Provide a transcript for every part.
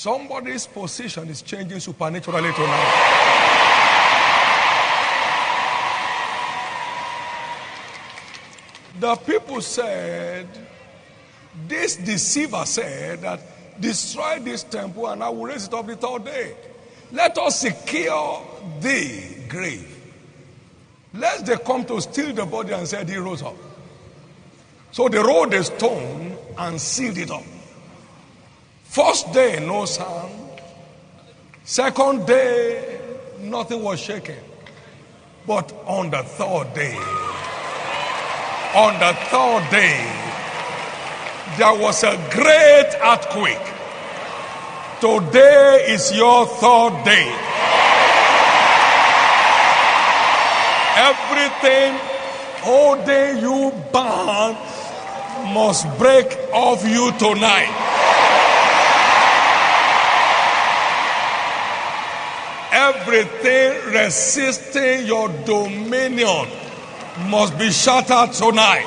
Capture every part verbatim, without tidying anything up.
Somebody's position is changing supernaturally tonight. The people said, this deceiver said that destroy this temple and I will raise it up the third day. Let us secure the grave. Lest they come to steal the body and said he rose up. So they rolled a stone and sealed it up. First day, no sound. Second day, nothing was shaken. But on the third day, on the third day, there was a great earthquake. Today is your third day. Everything holding you bound must break off you tonight. Everything resisting your dominion must be shattered tonight.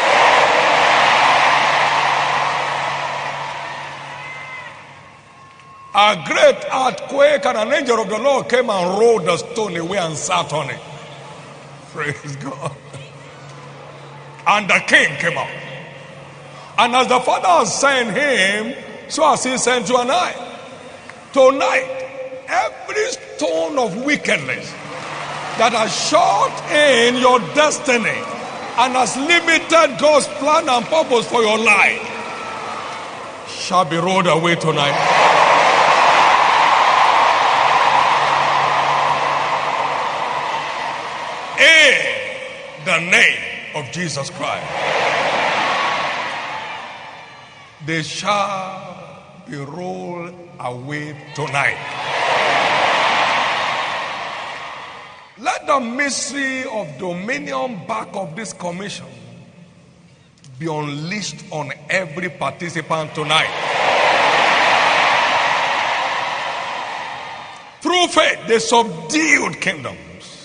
A great earthquake and an angel of the Lord came and rolled the stone away and sat on it. Praise God. And the king came out. And as the Father has sent him, so has he sent you and I. Tonight, every stone of wickedness that has shut in your destiny and has limited God's plan and purpose for your life shall be rolled away tonight. In the name of Jesus Christ, they shall be rolled away tonight. Let the mystery of dominion back of this commission be unleashed on every participant tonight. Through faith, they subdued kingdoms.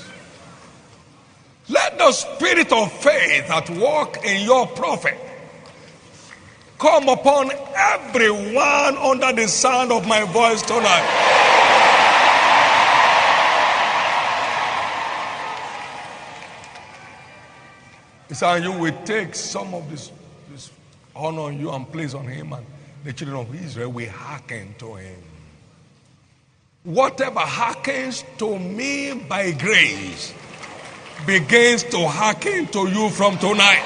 Let the spirit of faith at work in your prophet come upon everyone under the sound of my voice tonight. And you will take some of this, this honor on you and place on him, and the children of Israel will hearken to him. Whatever hearkens to me by grace begins to hearken to you from tonight.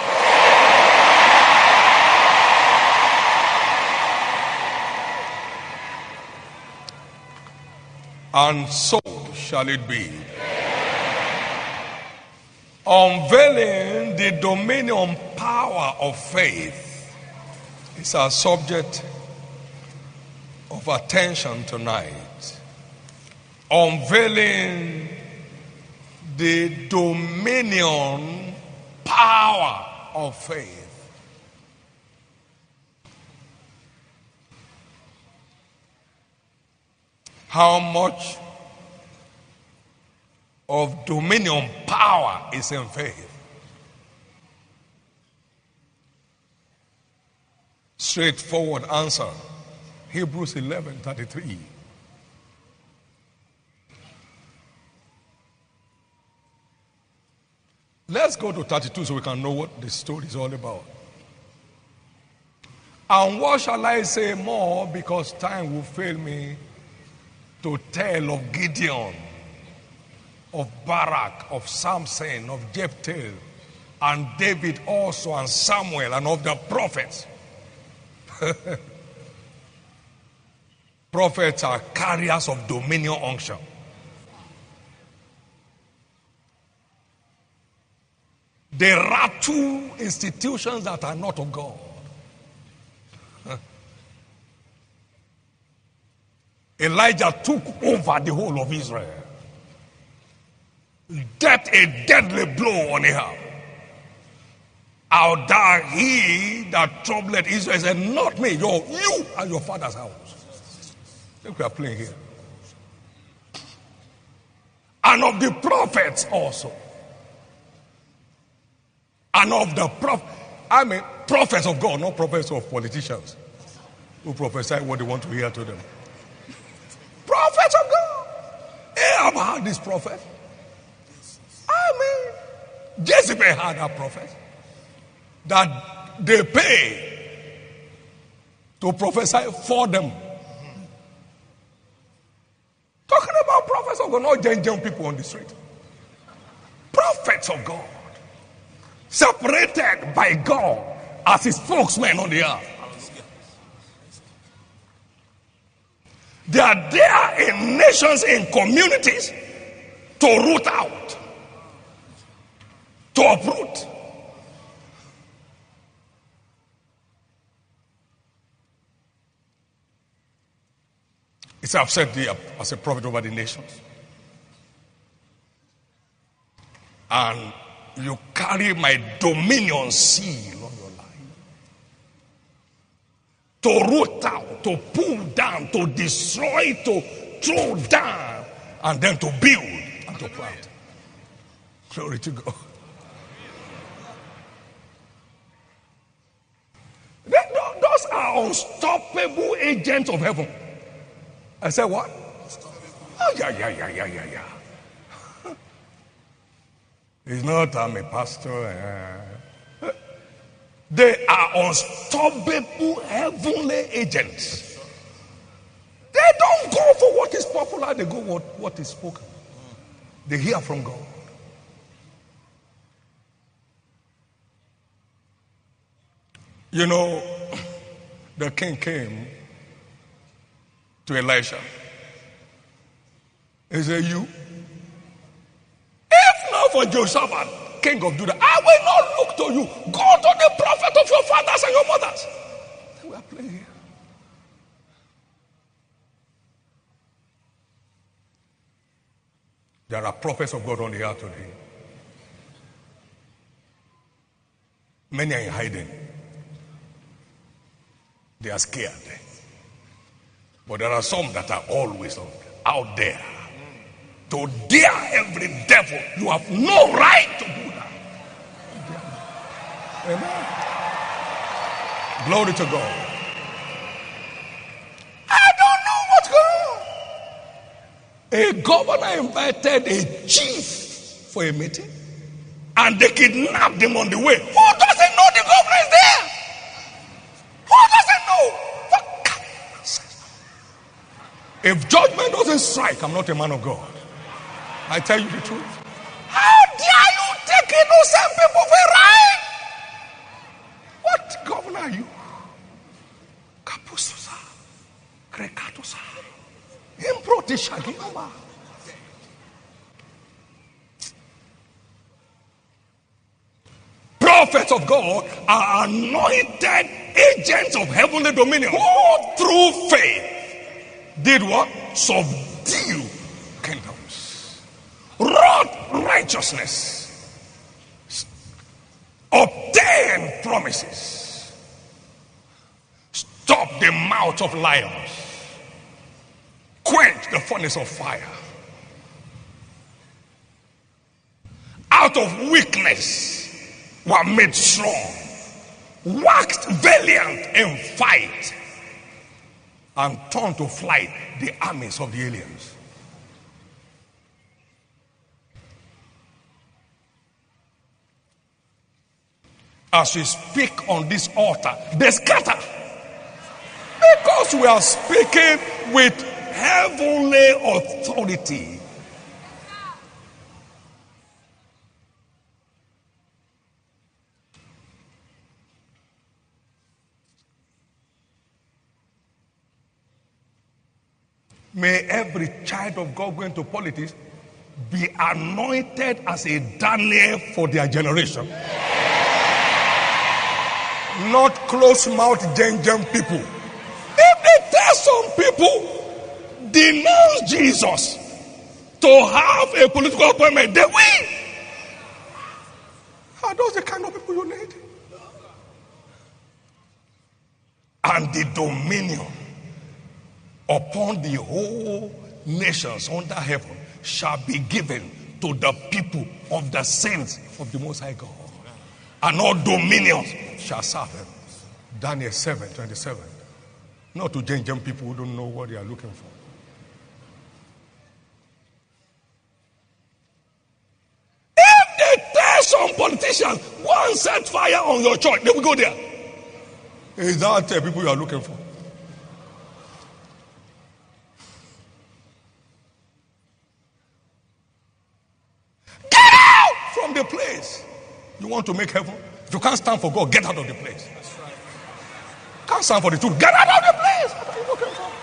And so shall it be. Unveiling the dominion power of faith is our subject of attention tonight. Unveiling the dominion power of faith. How much of dominion power is in faith? Straightforward answer. Hebrews eleven thirty-three. Let's go to thirty-two so we can know what the story is all about. And what shall I say more, because time will fail me to tell of Gideon, of Barak, of Samson, of Jephthah, and David also, and Samuel, and of the prophets. Prophets are carriers of dominion unction. They rattle institutions that are not of God. Elijah took over the whole of Israel. Dealt a deadly blow on Ahab. How dare he that troubled Israel said, not me, your, you and your father's house. I think we are playing here. And of the prophets also. And of the prophet, I mean prophets of God, not prophets of politicians who prophesy what they want to hear to them. Ahab had this prophet. I mean, Jezebel had a prophet that they pay to prophesy for them. Talking about prophets of God, not young people on the street. Prophets of God, separated by God as his spokesman on the earth. They are there in nations, in communities, to root out, to uproot. It's I've said there as a prophet over the nations. And you carry my dominion seal on your life. To root out, to pull down, to destroy, to throw down, and then to build and to plant. Glory to God. Those are unstoppable agents of heaven. I said what? Oh, yeah, yeah, yeah, yeah, yeah, yeah. It's not I'm a pastor. Uh, they are unstoppable heavenly agents. They don't go for what is popular. They go what what is spoken. They hear from God. You know, the king came to Elisha. He said, you, if not for Jehoshaphat, king of Judah, I will not look to you. Go to the prophet of your fathers and your mothers. We are playing here. There are prophets of God on the earth today. Many are in hiding. They are scared. But there are some that are always out there to dare every devil. You have no right to do that. Amen. Glory to God. I don't know what's going on. A governor invited a chief for a meeting, and they kidnapped him on the way. Who doesn't know the governor is there? Who doesn't know? If judgment doesn't strike, I'm not a man of God. I tell you the truth. How dare you take innocent people for a ride? What governor are you? Kapususa, Krekatusa, Improtishaginoma. Prophets of God are anointed agents of heavenly dominion who, through faith, did what? Subdue kingdoms, wrought righteousness, obtained promises, stopped the mouth of lions, quenched the furnace of fire. Out of weakness were made strong, waxed valiant in fight, and turned to flight the armies of the aliens. As we speak on this altar, they scatter. Because we are speaking with heavenly authority. May every child of God going to politics be anointed as a Daniel for their generation. Not close-mouthed Gen-Gen people. If they tell some people, denounce Jesus to have a political appointment, they win. Are those the kind of people you need? And the dominion upon the whole nations under heaven shall be given to the people of the saints of the Most High God. And all dominions shall serve him. Daniel seven twenty-seven. Not to Gen-Gen people who don't know what they are looking for. politicians, go and set fire on your church. They will go there. Is that the people you are looking for? Get out from the place. You want to make heaven? If you can't stand for God, get out of the place. That's right. Can't stand for the truth. Get out of the place. What are you looking for?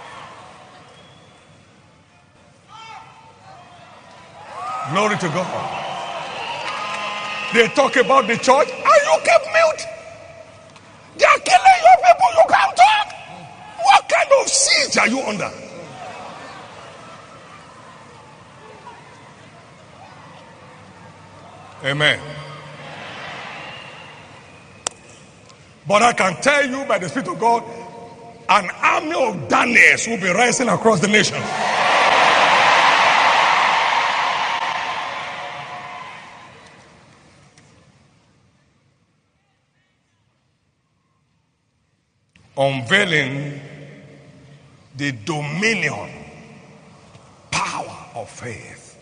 Glory to God. They talk about the church and you keep mute. They are killing your people. You can't talk. What kind of siege are you under? Amen. But I can tell you by the Spirit of God, an army of Daniels will be rising across the nation. Unveiling the dominion, power of faith.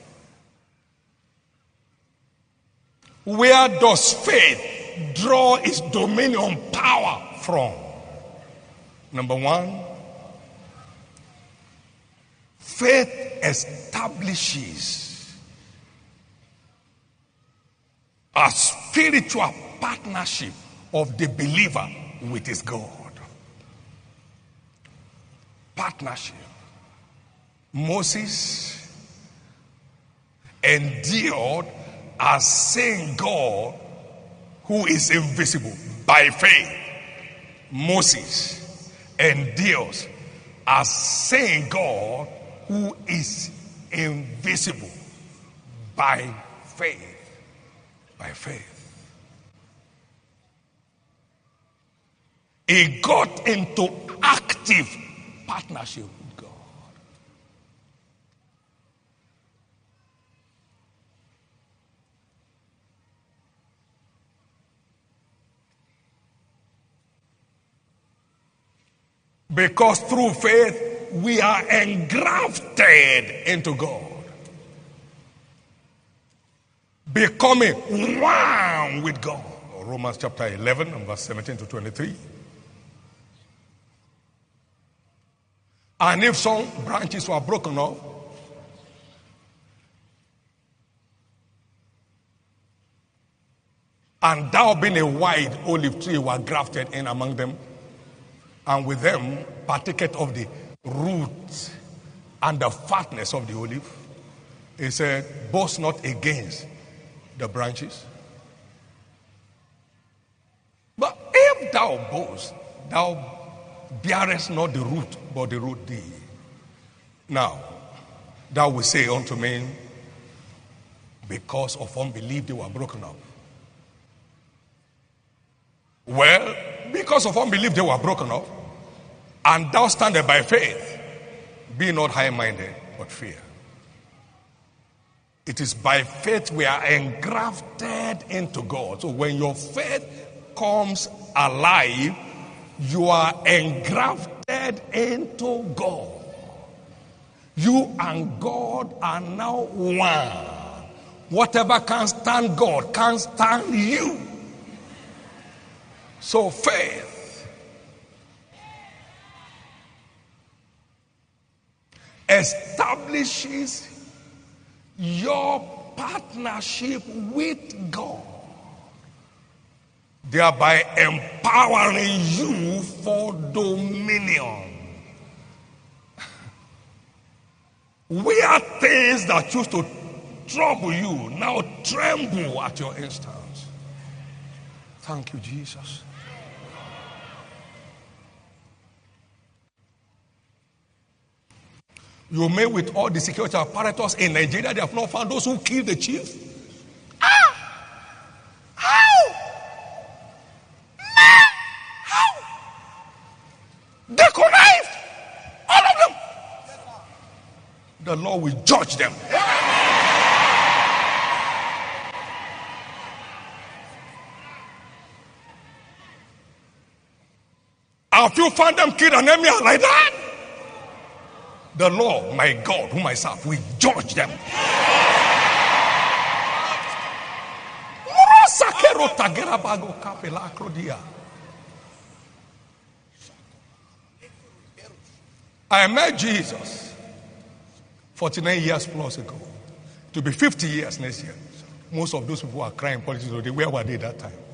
Where does faith draw its dominion power from? Number one, faith establishes a spiritual partnership of the believer with his God. Partnership. Moses endured as seeing God who is invisible by faith. Moses endures as seeing God who is invisible by faith. By faith. He got into active partnership with God. Because through faith we are engrafted into God, becoming one with God. Romans chapter eleven and verse seventeen to twenty-three. And if some branches were broken off, and thou being a wide olive tree were grafted in among them, and with them partaketh of the root and the fatness of the olive, he said, boast not against the branches. But if thou boast, thou bearest not the root, but the root thee. Now, thou will say unto me, because of unbelief they were broken up. Well, because of unbelief they were broken up, and thou standest by faith, be not high-minded, but fear. It is by faith we are engrafted into God. So when your faith comes alive, you are engrafted into God. You and God are now one. Whatever can stand God can stand you. So faith establishes your partnership with God, thereby empowering you for dominion. Where things that used to trouble you now tremble at your instance. Thank you, Jesus. You may with all the security apparatus in Nigeria, they have not found those who killed the chief. Ah! How? Ah! How? They connived. All of them. The Lord will judge them. Have you found them killed an enemy like that? The Lord, my God, whom I serve, will judge them. I met Jesus forty-nine years plus ago. To be fifty years next year. Most of those people are crying politics today. Where were they that time?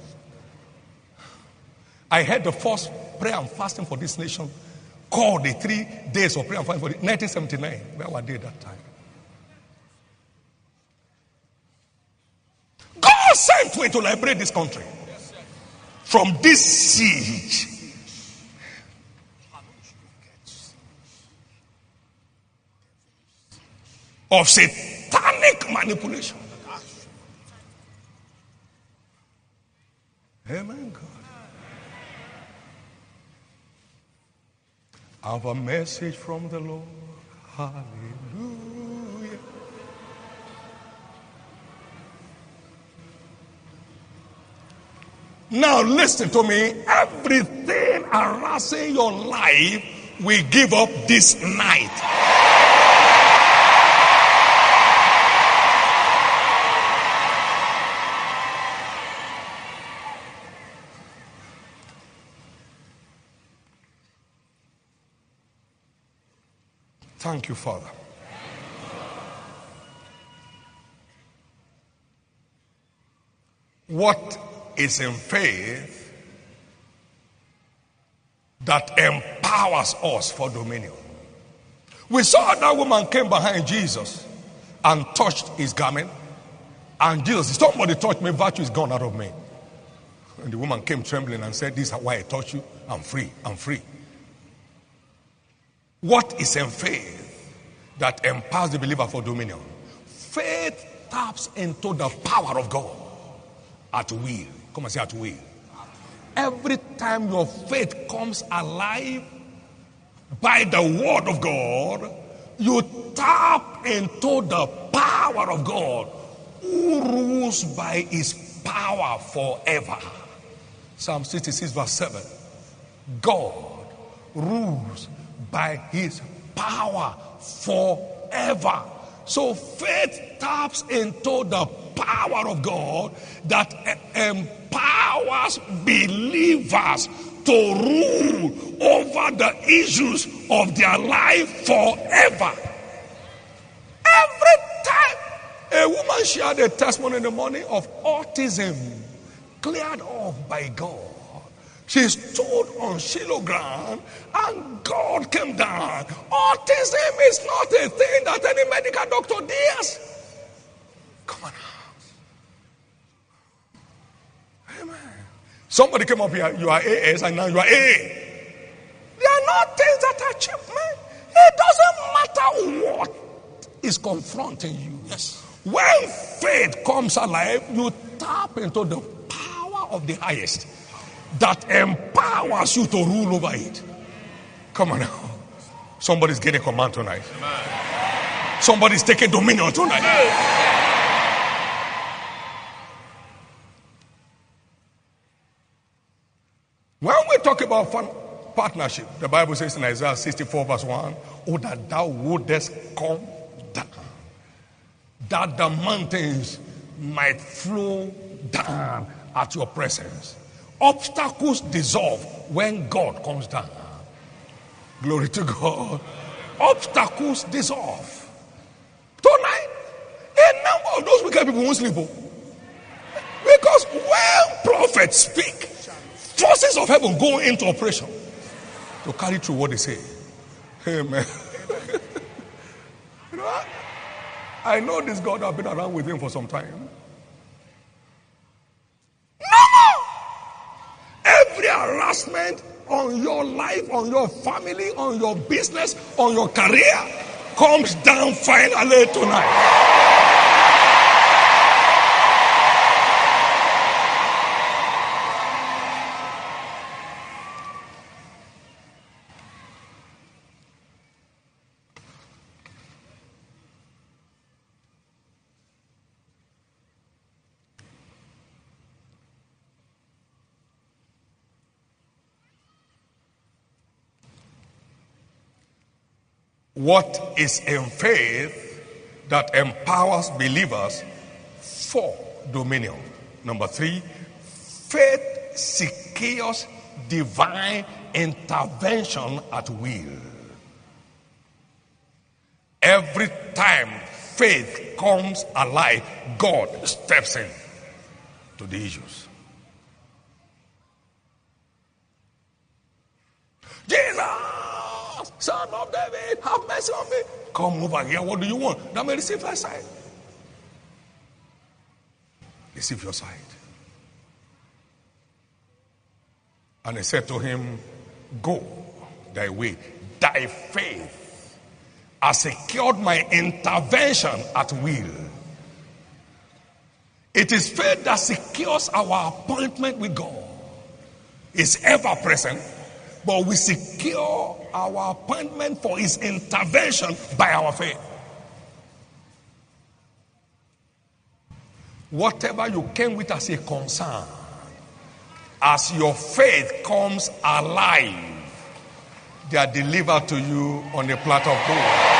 I had the first prayer and fasting for this nation called the three days of prayer and fasting for the, nineteen seventy-nine. Where were they that time? God sent me to liberate this country from this siege. Of satanic manipulation. Amen, God. I have a message from the Lord. Hallelujah. Now listen to me. Everything harassing your life will give up this night. Thank you, Father. What is in faith that empowers us for dominion? We saw that woman came behind Jesus and touched his garment. And Jesus, somebody touched me, virtue is gone out of me. And the woman came trembling and said, this is why I touched you. I'm free. I'm free. What is in faith that empowers the believer for dominion? Faith taps into the power of God at will. Come and say at will. Every time your faith comes alive by the word of God, you tap into the power of God who rules by his power forever. Psalm sixty-six verse seven. God rules by his power forever. So faith taps into the power of God that empowers believers to rule over the issues of their life forever. Every time a woman shared a testimony in the morning of autism cleared off by God, she stood on Shiloh ground and God came down. Autism is not a thing that any medical doctor does. Come on now. Amen. Somebody came up here, you are A S and now you are A. They are not things that are cheap, man. It doesn't matter what is confronting you. Yes. When faith comes alive, you tap into the power of the highest that empowers you to rule over it. Come on now. Somebody's getting command tonight. Amen. Somebody's taking dominion tonight. Amen. When we talk about fun, partnership, the Bible says in Isaiah sixty-four verse one, oh, that thou wouldest come down, that the mountains might flow down at your presence. Obstacles dissolve when God comes down. Glory to God. Obstacles dissolve. Tonight, a number of those wicked people won't sleep. Because when prophets speak, forces of heaven go into operation to carry through what they say. Amen. You know what? I know this God, I've been around with him for some time. Every harassment on your life, on your family, on your business, on your career comes down finally tonight. What is in faith that empowers believers for dominion? Number three, Faith secures divine intervention at will. Every time faith comes alive, God steps in to the issues. Jesus, son of David, have mercy on me. Come over here. What do you want? Now may receive thy sight. Receive your sight. And he said to him, go thy way. Thy faith has secured my intervention at will. It is faith that secures our appointment with God. It's ever present, but we secure our appointment for his intervention by our faith. Whatever you came with as a concern, as your faith comes alive, they are delivered to you on a platter of gold.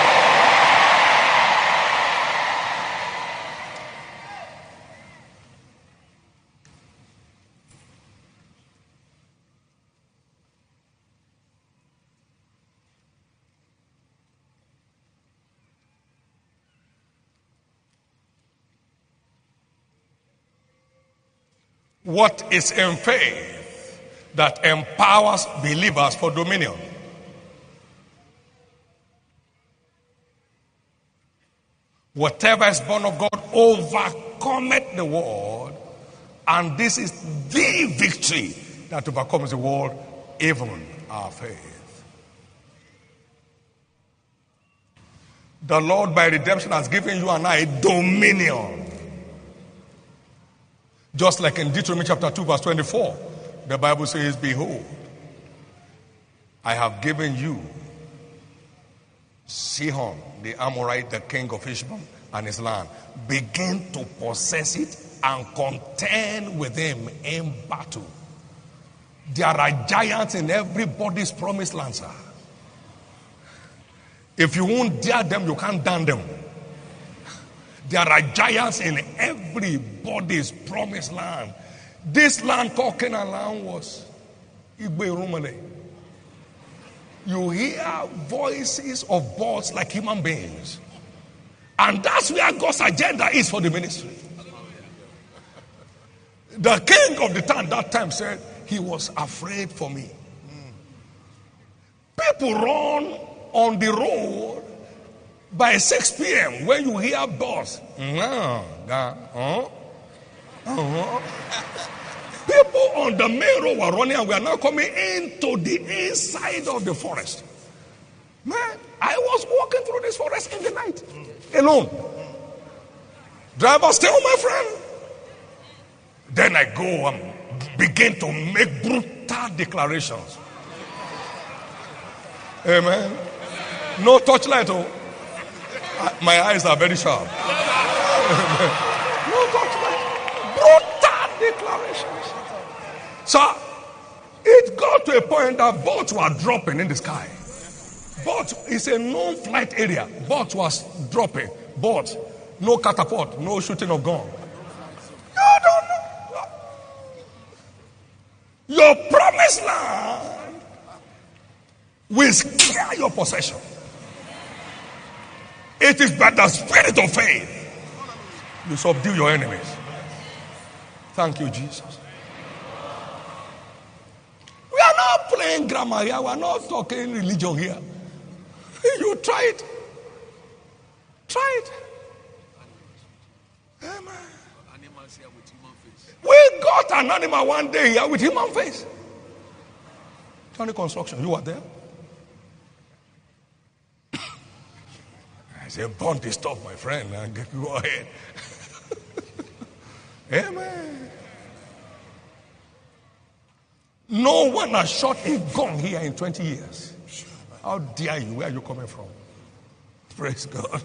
What is in faith that empowers believers for dominion? Whatever is born of God overcometh the world, and this is the victory that overcomes the world, even our faith. The Lord by redemption has given you and I dominion. Just like in Deuteronomy chapter two verse twenty-four, the Bible says, behold, I have given you Sihon, the Amorite, the king of Heshbon, and his land. Begin to possess it and contend with him in battle. There are giants in everybody's promised land, sir. If you won't dare them, you can't down them. There are giants in everybody's promised land. This land called Canaan land was Igbe Rumale. You hear voices of birds like human beings. And that's where God's agenda is for the ministry. The king of the town that time said he was afraid for me. People run on the road by six p.m. when you hear birds. People on the main road were running, and we are now coming into the inside of the forest. Man, I was walking through this forest in the night, alone. Driver, stay on, my friend. Then I go and begin to make brutal declarations. Amen. No torchlight, oh. My eyes are very sharp. No torchlight. Brutal declarations. So, it got to a point that boats were dropping in the sky. Boats is a known flight area. Boats was dropping. Boats. No catapult. No shooting of gun. You don't know. Your promised land will scare your possession. It is by the spirit of faith you subdue your enemies. Thank you, Jesus. We are not playing grammar here. We are not talking religion here. You try it. Try it. Amen. We got an animal one day here with human face. Tony Construction, you were there? I said, burn this stuff, my friend, and go ahead. Amen. No one has shot a gun here in twenty years. How dare you? Where are you coming from? Praise God.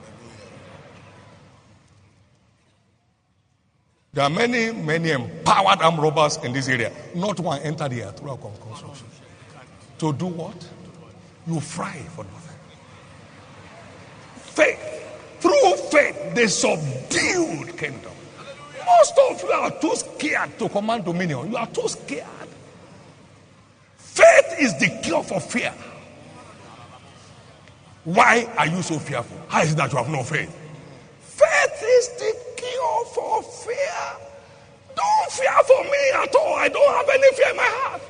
There are many, many empowered armed robbers in this area. Not one entered here through our construction. To do what? You fry for nothing. Faith. Through faith, they subdued kingdom. Most of you are too scared to command dominion. You are too scared. Faith is the cure for fear. Why are you so fearful? How is it that you have no faith? Faith is the cure for fear. Don't fear for me at all. I don't have any fear in my heart.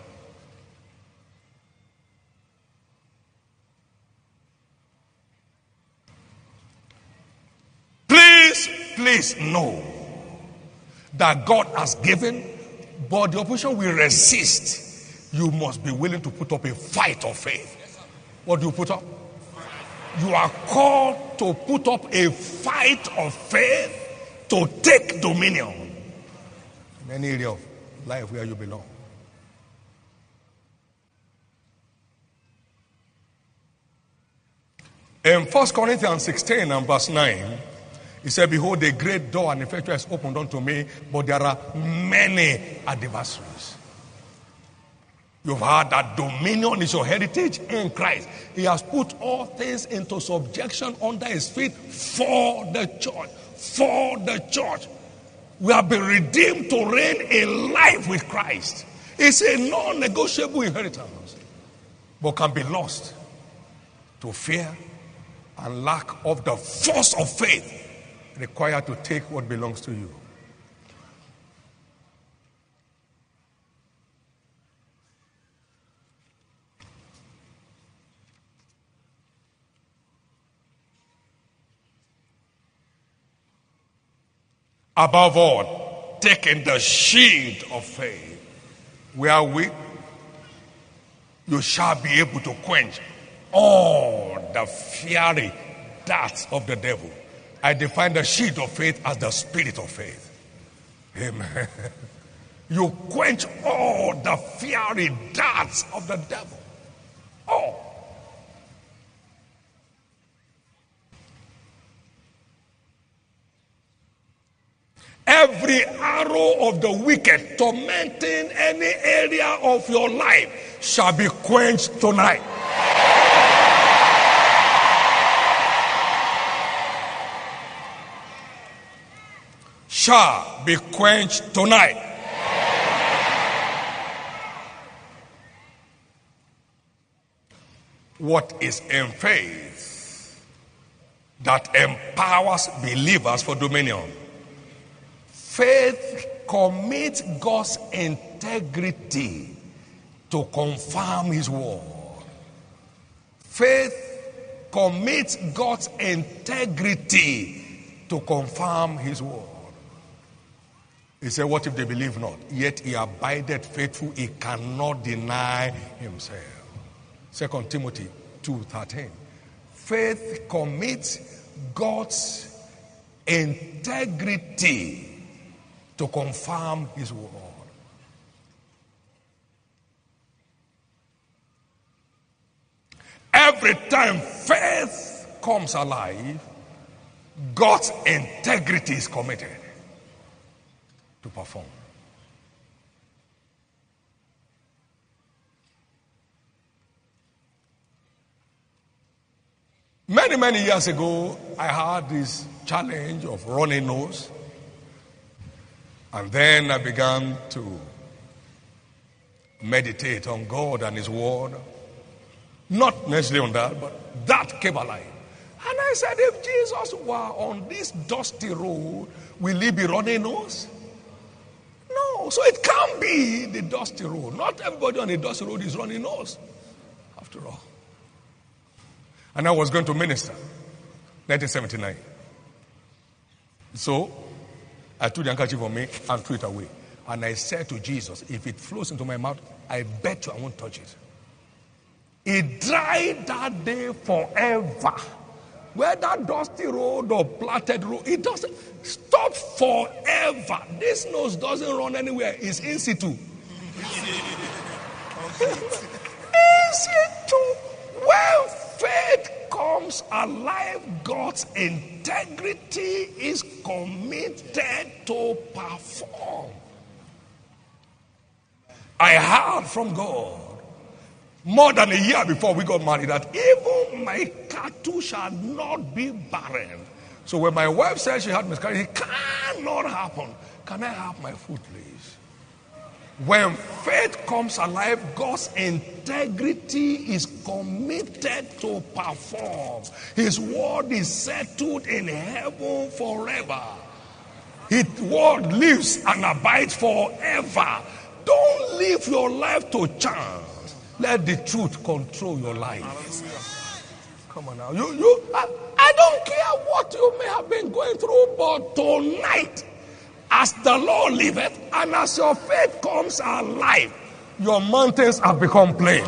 Please, please know that God has given, but the opposition will resist. You must be willing to put up a fight of faith. What do you put up? You are called to put up a fight of faith to take dominion in any area of life where you belong. In First Corinthians sixteen and verse nine, he said, behold, the great door and effectual is opened unto me, but there are many adversaries. You've heard that dominion is your heritage in Christ. He has put all things into subjection under his feet for the church. For the church. We have been redeemed to reign a life with Christ. It's a non-negotiable inheritance, but can be lost to fear and lack of the force of faith required to take what belongs to you. Above all, taking the shield of faith, wherewith you shall be able to quench all the fiery darts of the devil. I define the shield of faith as the spirit of faith. Amen. You quench all the fiery darts of the devil. All. Every arrow of the wicked tormenting any area of your life shall be quenched tonight. Shall be quenched tonight. What is in faith that empowers believers for dominion? Faith commits God's integrity to confirm his word. Faith commits God's integrity to confirm his word. He said, what if they believe not? Yet he abideth faithful, he cannot deny himself. Second Timothy two thirteen. Faith commits God's integrity to confirm his word. Every time faith comes alive, God's integrity is committed to perform. Many, many years ago, I had this challenge of running nose. And then I began to meditate on God and his word. Not necessarily on that, but that came alive. And I said, if Jesus were on this dusty road, will he be running nose? No. So it can't be the dusty road. Not everybody on the dusty road is running nose, after all. And I was going to minister, nineteen seventy-nine. So I took the handkerchief from me and threw it away. And I said to Jesus, if it flows into my mouth, I bet you I won't touch it. It dried that day forever. Whether dusty road or platted road, it doesn't stop forever. This nose doesn't run anywhere. It's in situ. In situ. When faith comes alive, God's integrity is committed to perform. I heard from God more than a year before we got married that even my cattle shall not be barren. So when my wife said she had miscarriage, he can't not happen. Can I have my food, please? When faith comes alive, God's integrity is committed to perform. His word is settled in heaven forever. His word lives and abides forever. Don't live your life to chance. Let the truth control your life. Come on now. You, you, I, I don't care what you may have been going through, but tonight, as the Lord liveth, and as your faith comes alive, your mountains have become plain.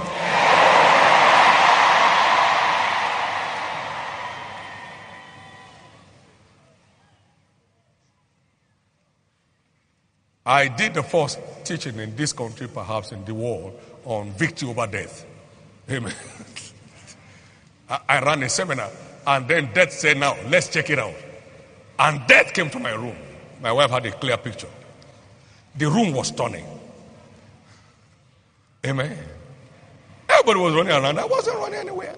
I did the first teaching in this country, perhaps in the world, on victory over death. Amen. I, I ran a seminar, and then death said, now, let's check it out. And death came to my room. My wife had a clear picture. The room was turning. Amen. Everybody was running around. I wasn't running anywhere.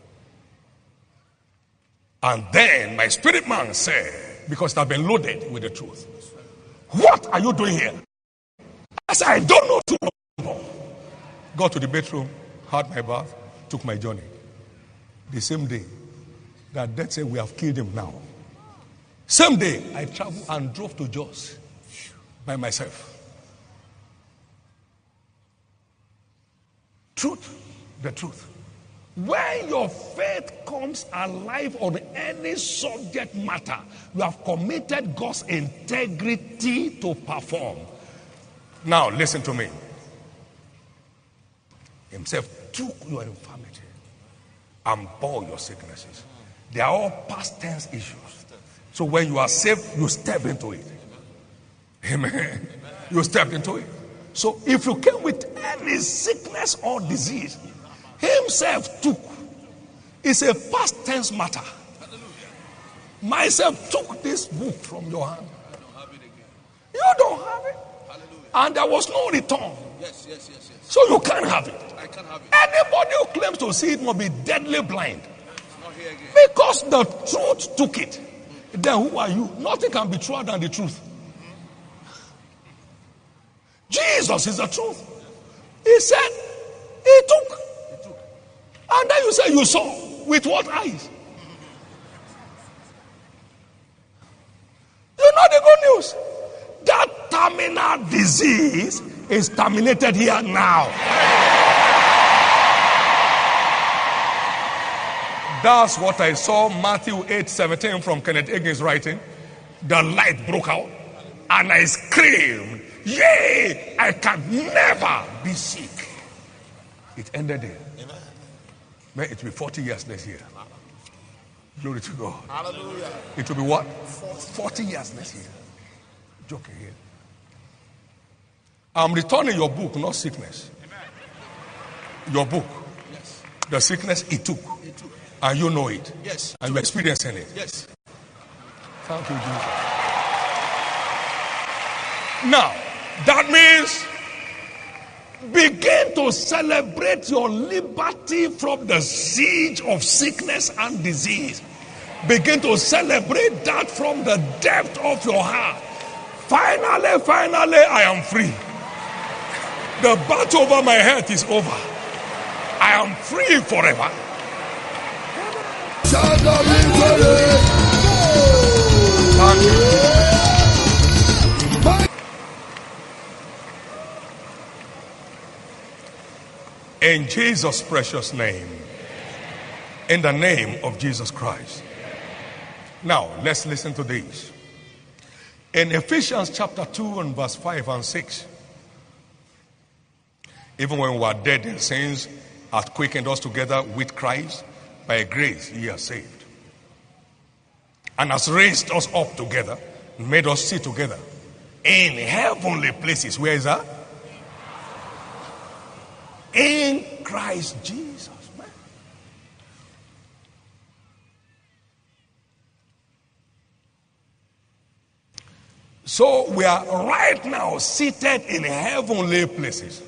And then my spirit man said, because I've been loaded with the truth, what are you doing here? I said, I don't know tomorrow. Got to the bedroom, had my bath, took my journey. The same day that death said, we have killed him now. Same day, I traveled and drove to Jos by myself. Truth, the truth. When your faith comes alive on any subject matter, you have committed God's integrity to perform. Now, listen to me. Himself took your infirmity and bore your sicknesses. They are all past tense issues. So when you are saved, you step into it. Amen. Amen. You step into it. So if you came with any sickness or disease, himself took. It's a past tense matter. Hallelujah. Myself took this book from your hand. I don't have it again. You don't have it. Hallelujah. And there was no return. Yes, yes, yes, yes. So you can't have it. I can't have it. Anybody who claims to see it must be deadly blind. It's not here again. Because the truth took it. Then who are you? Nothing can be truer than the truth. Jesus is the truth. He said, he took. He took. And then you say you saw. With what eyes? You know the good news? That terminal disease is terminated here now. That's what I saw Matthew eight seventeen from Kenneth Hagin's writing. The light broke out and I screamed, yea, I can never be sick. It ended there. Amen. May it be forty years next year. Glory to God. Hallelujah. It will be what? forty years next year. Joking here. I'm returning your book, not sickness. Amen. Your book. Yes. The sickness it took. It took. And you know it. Yes. And you're experiencing it. Yes. Thank you, Jesus. Now, that means begin to celebrate your liberty from the siege of sickness and disease. Begin to celebrate that from the depth of your heart. Finally, finally, I am free. The battle over my head is over. I am free forever. Thank you. In Jesus' precious name. In the name of Jesus Christ. Now, let's listen to this. In Ephesians chapter two and verse five and six. Even when we were dead in sins, hath quickened us together with Christ. By grace ye are saved. And has raised us up together, made us sit together in heavenly places. Where is that? In Christ Jesus. Man. So we are right now seated in heavenly places.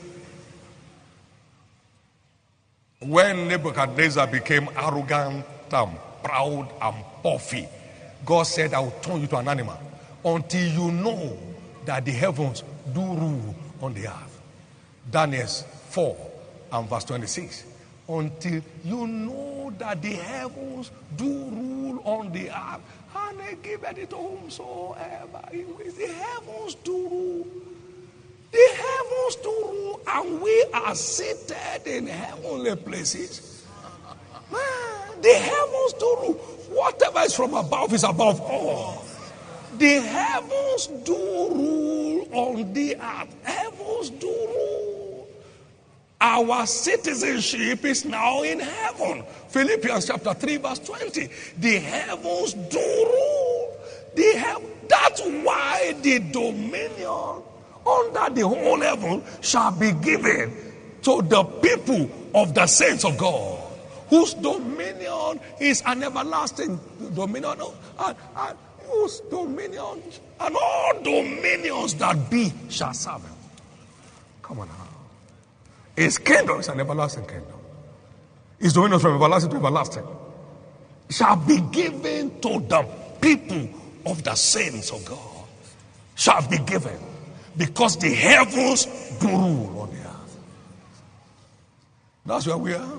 When Nebuchadnezzar became arrogant and proud and puffy, God said, I will turn you to an animal. until you know that the heavens do rule on the earth. Daniel four and verse twenty-six. Until you know that the heavens do rule on the earth, and they give it to whomsoever he wills. The heavens do rule. The heavens do rule, and we are seated in heavenly places. Man, the heavens do rule. Whatever is from above is above all. The heavens do rule on the earth. Heavens do rule. Our citizenship is now in heaven. Philippians chapter three verse twenty. The heavens do rule. The he- That's why the dominion under the whole heaven shall be given to the people of the saints of God, whose dominion is an everlasting dominion, and, and whose dominion and all dominions that be shall serve him. Come on now. His kingdom is an everlasting kingdom. His dominion from everlasting to everlasting shall be given to the people of the saints of God. Shall be given. Because the heavens do rule on the earth. That's where we are.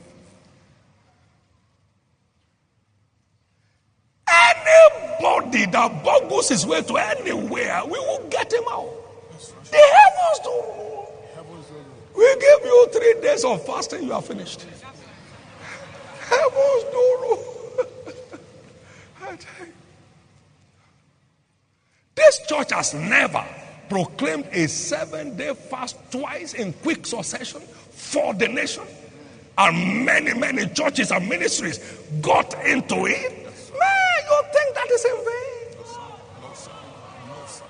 Anybody that boggles his way to anywhere, we will get him out. The heavens do rule. We give you three days of fasting, you are finished. Heavens do rule. I tell you. This church has never proclaimed a seven-day fast twice in quick succession for the nation. And many, many churches and ministries got into it. Man, you think that is in vain? No, sir. No, sir. No, sir.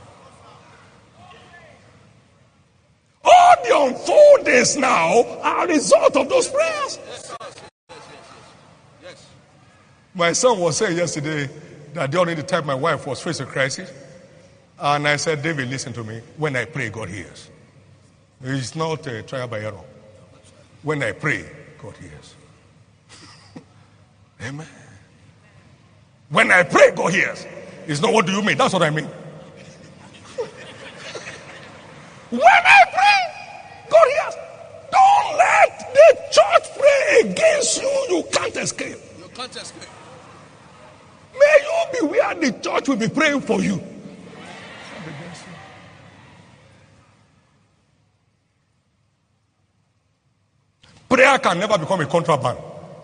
All the unfoldings now are a result of those prayers. Yes, yes, yes, yes, yes. My son was saying yesterday that during the time my wife was facing a crisis, and I said, David, listen to me. When I pray, God hears. It's not a trial by error. When I pray, God hears. Amen. When I pray, God hears. It's not what do you mean? That's what I mean. When I pray, God hears. Don't let the church pray against you. You can't escape. You can't escape. May you be where the church will be praying for you. Prayer can never become a contraband.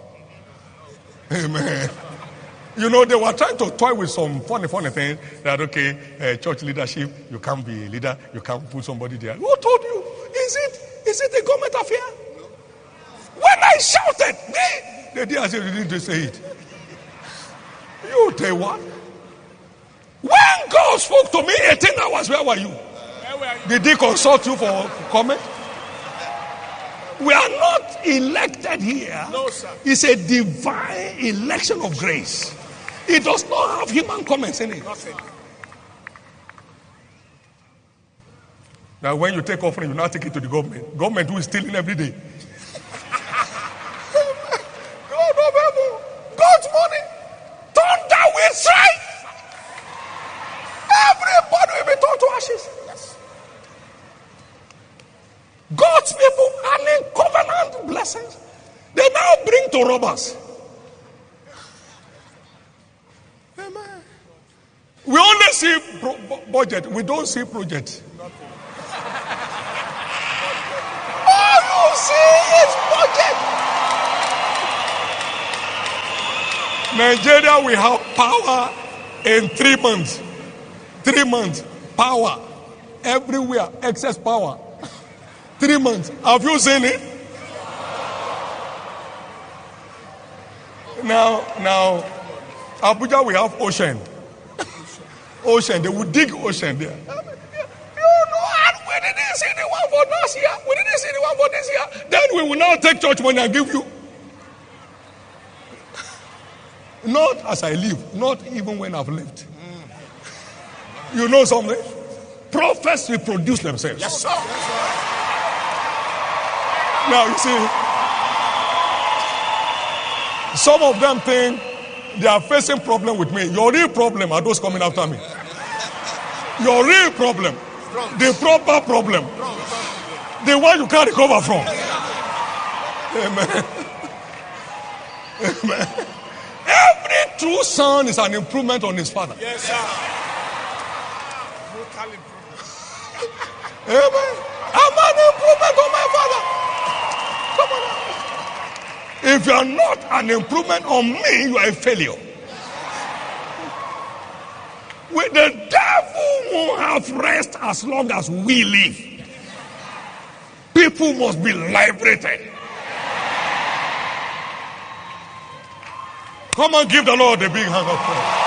Amen. You know, they were trying to toy with some funny, funny things that, okay, uh, church leadership, you can't be a leader, you can't put somebody there. Who told you? Is it is it a government affair? No. When I shouted, they, they didn't say, they didn't say it. You tell what? When God spoke to me eighteen hours, where were you? Where were you? Did he consult you for comment? We are not elected here. No, sir. It's a divine election of grace. It does not have human comments in it. Nothing. Now, when you take offering, you now take it to the government. Government who is stealing every day. God of heaven, God's money. Thunder will strike. Everybody will be turned to ashes. Yes. God's people are in covenant blessings. They now bring to robbers. Amen. We only see pro- bu- budget. We don't see project. Nothing. All you see is budget. Nigeria will have power in three months. Three months. Power. Everywhere. Excess power. Three months. Have you seen it? Now, now, Abuja will have ocean. Ocean. They will dig ocean there. You know, and we didn't see the one for last year. We didn't see the one for this year. Then we will now take church money and give you. Not as I live. Not even when I've lived. You know something? Prophets reproduce themselves. Yes, sir. Yes, sir. Now, you see, some of them think they are facing problem with me. Your real problem are those coming after me. Your real problem. Strong. The proper problem. Strong. Strong. The one you can't recover from. Amen. Amen. Every true son is an improvement on his father. Yes, sir. Total improvement. Amen. I'm an improvement on my father. Come on now. If you are not an improvement on me, you are a failure. With the devil won't have rest as long as we live. People must be liberated. Come on, give the Lord a big hand of praise.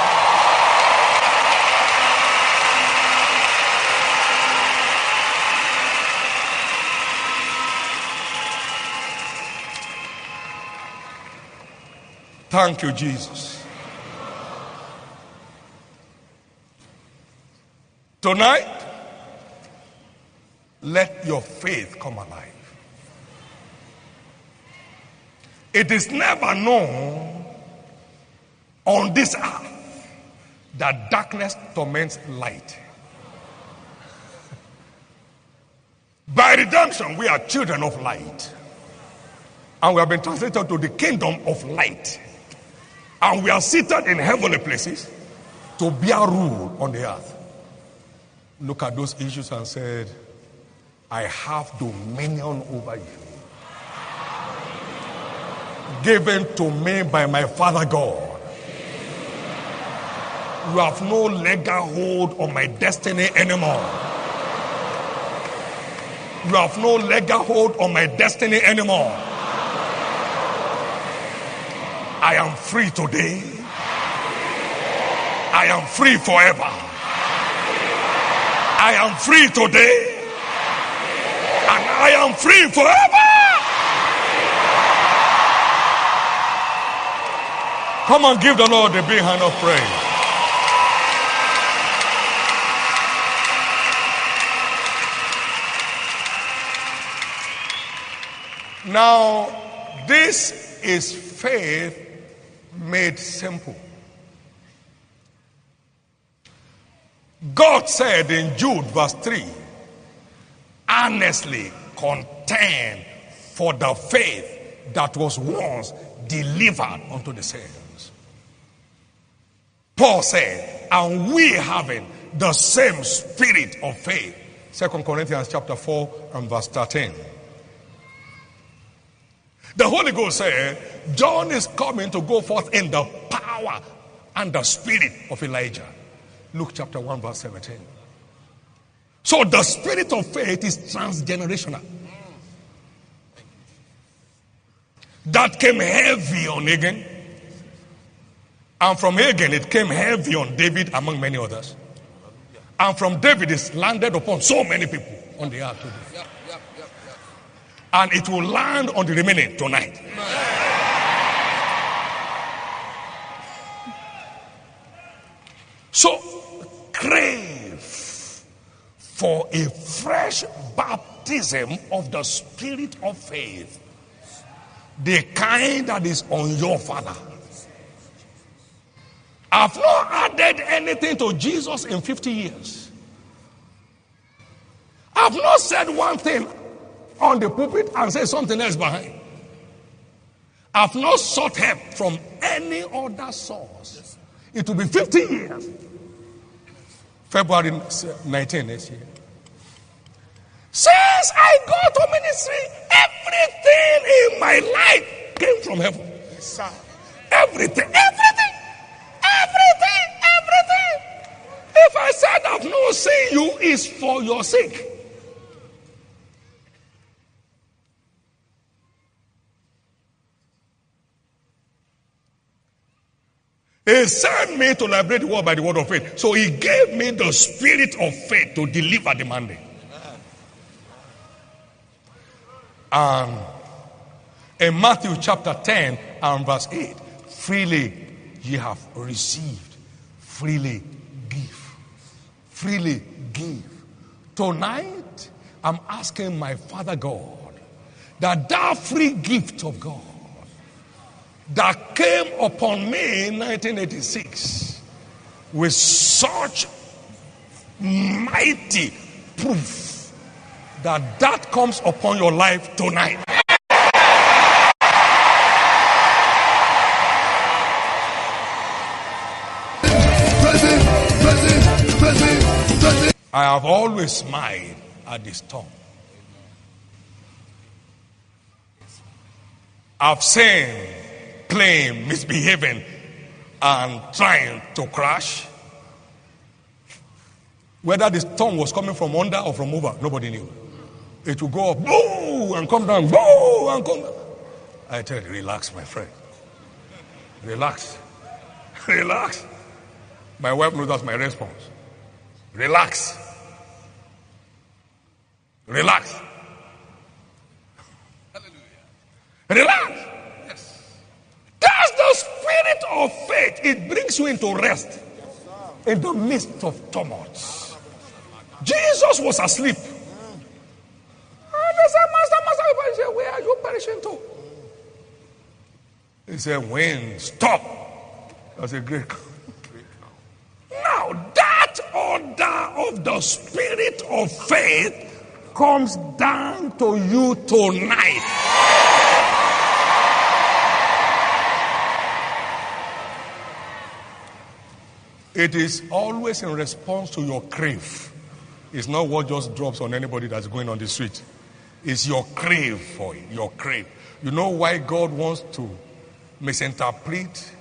Thank you, Jesus. Tonight, let your faith come alive. It is never known on this earth that darkness torments light. By redemption, we are children of light. And we have been translated to the kingdom of light. And we are seated in heavenly places to bear rule on the earth. Look at those issues and said, I have dominion over you. Given to me by my Father God. You have no legal hold on my destiny anymore. You have no legal hold on my destiny anymore. I am free today. I am free forever. I am free today. And I am free forever. Come on, give the Lord a big hand of praise. Now, this is faith made simple. God said in Jude verse three, earnestly contend for the faith that was once delivered unto the saints. Paul said, and we having the same spirit of faith. Second Corinthians chapter four and verse thirteen. The Holy Ghost said, John is coming to go forth in the power and the spirit of Elijah. Luke chapter one verse seventeen. So the spirit of faith is transgenerational. That came heavy on Hagen. And from Hagen it came heavy on David among many others. And from David it's landed upon so many people on the earth today. Yep, yep, yep, yep. And it will land on the remaining tonight. So crave for a fresh baptism of the spirit of faith. The kind that is on your father. I've not added anything to Jesus in fifty years. I've not said one thing on the pulpit and said something else behind. I've not sought help from any other source. It will be fifty years. February nineteenth next year. Since I go to ministry, everything in my life came from heaven. Yes, sir. Everything, everything, everything, everything. If I said I've not seen you, it's for your sake. He sent me to liberate the world by the word of faith. So he gave me the spirit of faith to deliver the mandate. And in Matthew chapter ten and verse eight, freely ye have received, freely give. Freely give. Tonight, I'm asking my Father God that that free gift of God that came upon me in nineteen eighty-six with such mighty proof that that comes upon your life tonight. I have always smiled at the storm. I've seen plane misbehaving and trying to crash. Whether the storm was coming from under or from over, nobody knew. It would go up, boo, and come down, boo, and come down. I tell you, relax, my friend. Relax. Relax. My wife knows that's my response. Relax. Relax. Hallelujah. Relax. Yes. That's the spirit of faith. It brings you into rest in the midst of tumults. Jesus was asleep. And they said, Master, Master, he said, where are you perishing to? He said, wind, stop. That's a great calm. Now, that order of the spirit of faith comes down to you tonight. It is always in response to your crave. It's not what just drops on anybody that's going on the street. It's your crave for it, your crave. You know why God wants to misinterpret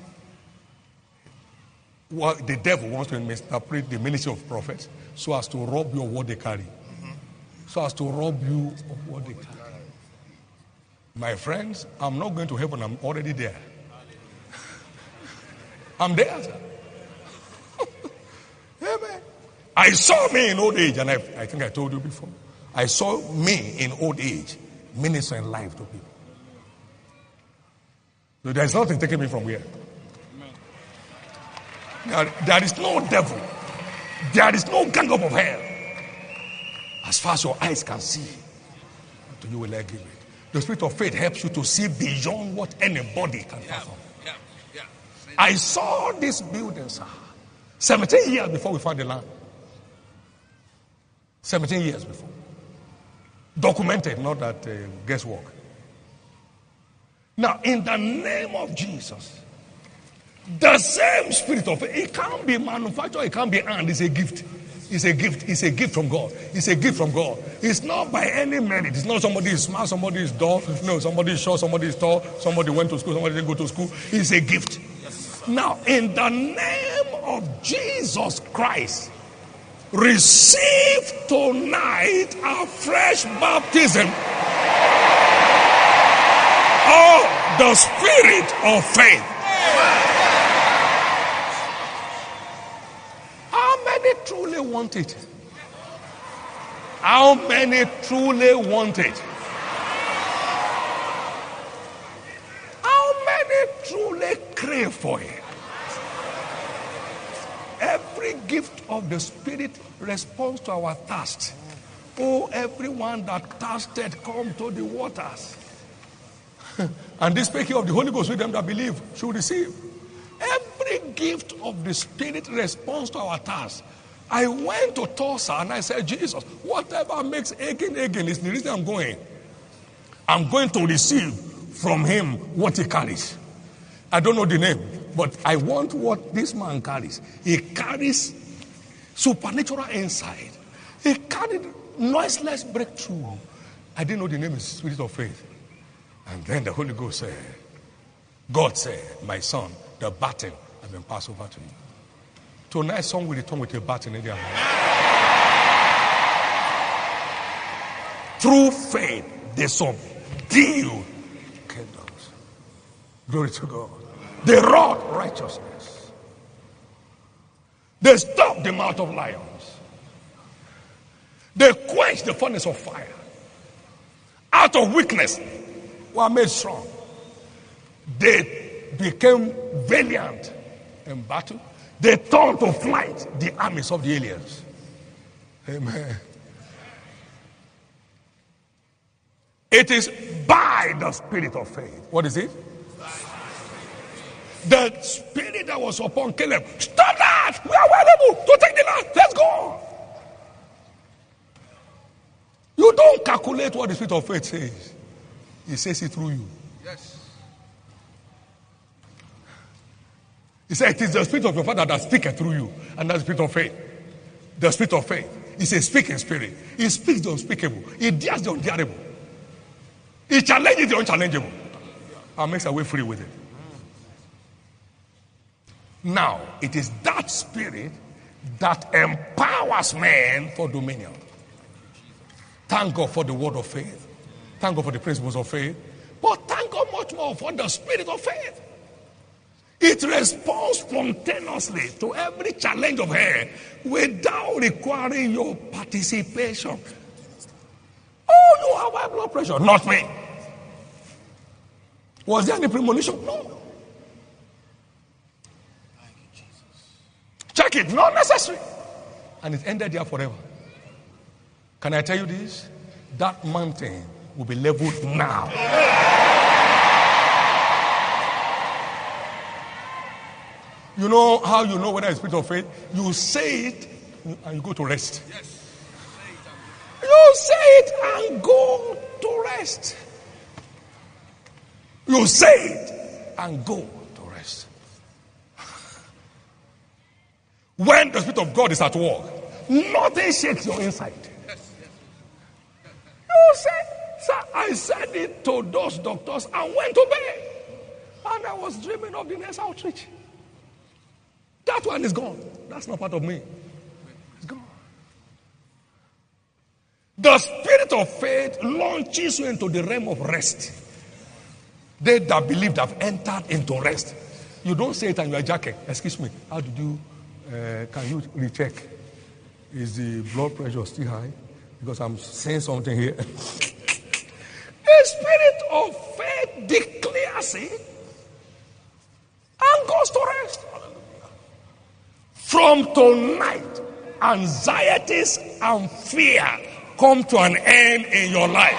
what the devil wants to misinterpret the ministry of prophets so as to rob you of what they carry. Mm-hmm. So as to rob you of what they carry. My friends, I'm not going to heaven, I'm already there. I'm there, sir. Amen. I saw me in old age, and I, I think I told you before. I saw me in old age ministering life to people. So there's nothing taking me from here. There, there is no devil. There is no gang up of hell. As far as your eyes can see, to you will I give it. The spirit of faith helps you to see beyond what anybody can fathom. Yeah, yeah, yeah. I saw this building, sir, seventeen years before we found the land. seventeen years before. Documented, not that uh, guesswork. Now, in the name of Jesus, the same spirit of faith, it can't be manufactured, it can't be earned, it's a gift. It's a gift. It's a gift from God. It's a gift from God. It's not by any merit. It's not somebody is smart, somebody is dull. No, somebody is short, somebody is tall, somebody went to school, somebody didn't go to school. It's a gift. Yes. Now, in the name of Jesus Christ, receive tonight a fresh baptism of the spirit of faith. How many truly want it? How many truly want it? How many truly crave for it? Every gift of the Spirit responds to our thirst. Oh, everyone that thirsted, come to the waters. And this speaking of the Holy Ghost with them that believe should receive. Every gift of the Spirit responds to our thirst. I went to Tulsa and I said, Jesus, whatever makes aching, aching is the reason I'm going. I'm going to receive from him what he carries. I don't know the name, but I want what this man carries. He carries supernatural insight. He carried noiseless breakthrough. I didn't know the name is Spirit of Faith. And then the Holy Ghost said, God said, my son, the baton has been passed over to you. Tonight, some will return with a baton in their hand. Through faith, they subdued kingdoms. Glory to God. They wrought righteousness. They stopped the mouth of lions. They quenched the furnace of fire. Out of weakness, were made strong. They became valiant in battle. They turned to flight the armies of the aliens. Amen. It is by the spirit of faith. What is it? The spirit that was upon Caleb. Stop that! We are available to take the land. Let's go. You don't calculate what the spirit of faith says. He says it through you. Yes. He said, it is the spirit of your father that speaketh through you. And that's the spirit of faith. The spirit of faith. It's a speaking spirit. He speaks the unspeakable. He dares the undareable. He challenges the unchallengeable. And makes a way free with it. Now, it is that spirit that empowers men for dominion. Thank God for the word of faith. Thank God for the principles of faith. But thank God much more for the spirit of faith. It responds spontaneously to every challenge of hell without requiring your participation. Oh, you have high blood pressure. Not me. Was there any premonition? No. Check it. Not necessary. And it ended there forever. Can I tell you this? That mountain will be leveled now. You know how you know whether it's spirit of faith? You say it and you go to rest. Yes. You say it and go to rest. You say it and go to rest. When the spirit of God is at work, nothing shakes your inside. You say, sir, I said it to those doctors and went to bed. And I was dreaming of the next outreach. That one is gone. That's not part of me. It's gone. The spirit of faith launches you into the realm of rest. They that believe have entered into rest. You don't say it and you are jacking. Excuse me, how did you, uh, can you recheck? Is the blood pressure still high? Because I'm saying something here. The spirit of faith declares it and goes to rest. From tonight, anxieties and fear come to an end in your life.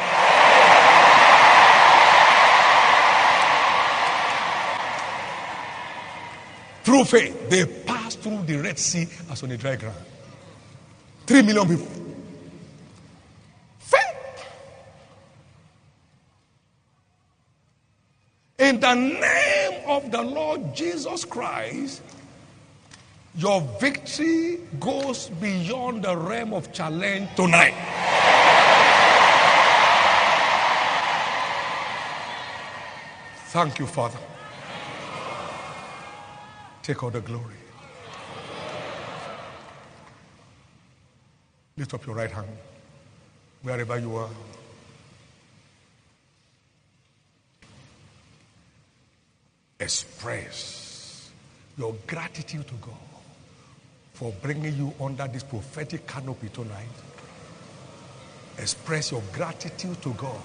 Through faith, they passed through the Red Sea as on a dry ground. Three million people. Faith. In the name of the Lord Jesus Christ, your victory goes beyond the realm of challenge tonight. Thank you, Father. Take all the glory. Lift up your right hand, wherever you are. Express your gratitude to God for bringing you under this prophetic canopy tonight. Express your gratitude to God.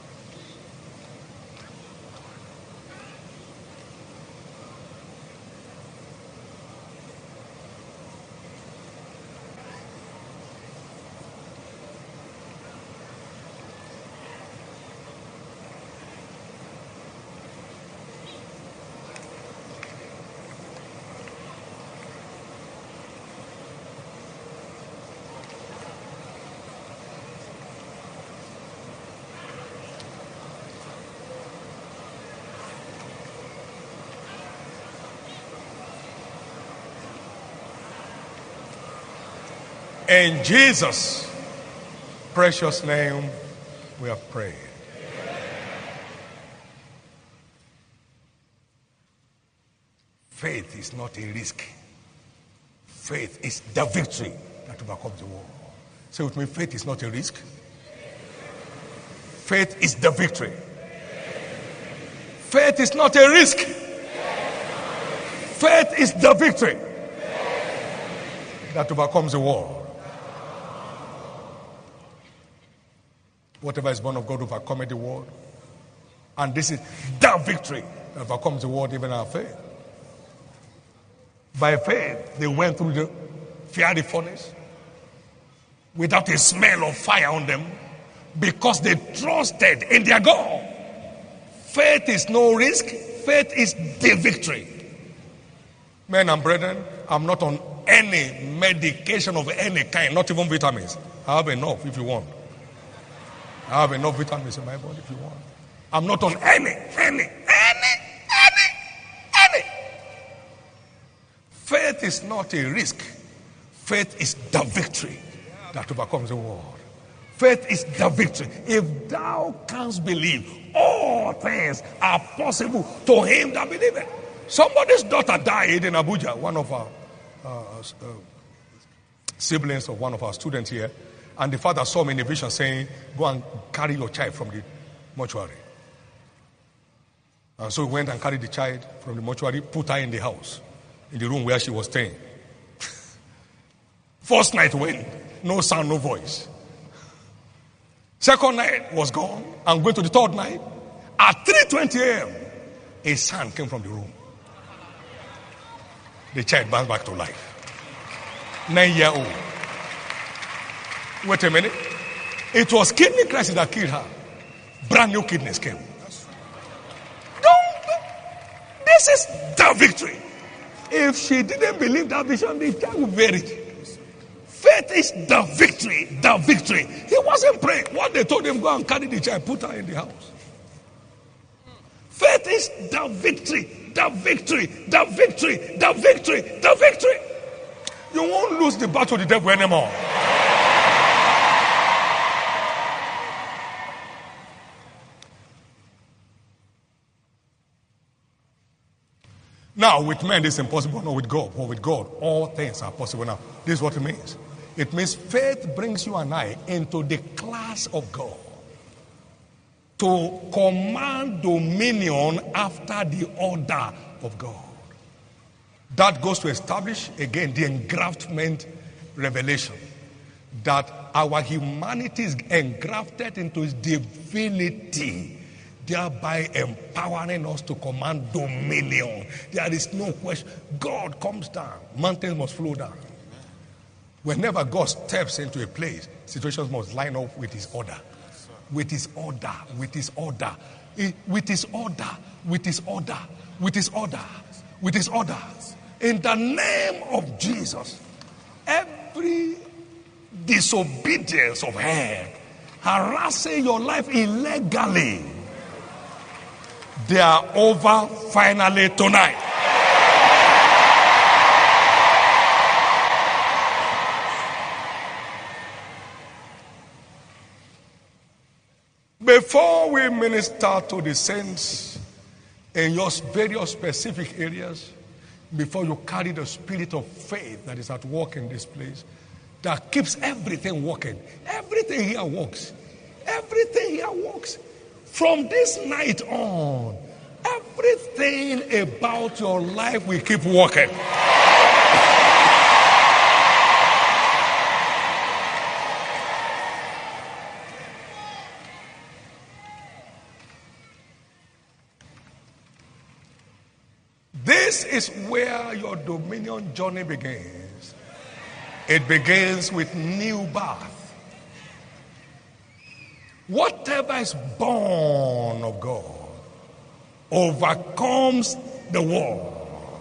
In Jesus' precious name, we have prayed. Faith is not a risk. Faith is the victory that overcomes the world. Say with me, faith is not a risk. Faith is the victory. Faith is not a risk. Faith is the victory that overcomes the world. Whatever is born of God overcometh the world. And this is the victory that overcomes the world, even our faith. By faith, they went through the fiery furnace without a smell of fire on them because they trusted in their God. Faith is no risk. Faith is the victory. Men and brethren, I'm not on any medication of any kind, not even vitamins. I have enough if you want. I have enough vitamins in my body if you want. I'm not on any, any, any, any, any. Faith is not a risk. Faith is the victory that overcomes the world. Faith is the victory. If thou canst believe, all things are possible to him that believeth. Somebody's daughter died in Abuja, one of our uh, uh, siblings of one of our students here. And the father saw me in a vision saying, go and carry your child from the mortuary. And so he went and carried the child from the mortuary, put her in the house, in the room where she was staying. First night went, no sound, no voice. Second night was gone, and going to the third night. At three twenty a.m., a sound came from the room. The child bounced back to life. Nine year old. Wait a minute. It was kidney crisis that killed her. Brand new kidneys came. Don't, don't. This is the victory. If she didn't believe that vision, the child would bear it. Faith is the victory, the victory. He wasn't praying. What they told him, go and carry the child, put her in the house. Faith is the victory, the victory, the victory, the victory, the victory. You won't lose the battle with the devil anymore. Now, with men, it's impossible. No, with God. But with God, all things are possible. Now, this is what it means. It means faith brings you and I into the class of God to command dominion after the order of God. That goes to establish, again, the engraftment revelation. That our humanity is engrafted into His divinity, thereby empowering us to command dominion. There is no question. God comes down. Mountains must flow down. Whenever God steps into a place, situations must line up with His order. With His order. With His order. With His order. With His order. With His order. With His order. In the name of Jesus, every disobedience of hell, harassing your life illegally, they are over finally tonight. Before we minister to the saints in your various specific areas, before you carry the spirit of faith that is at work in this place, that keeps everything working. Everything here works. Everything here works. From this night on, everything about your life will keep working. This is where your dominion journey begins. It begins with new birth. Whatever is born of God overcomes the world.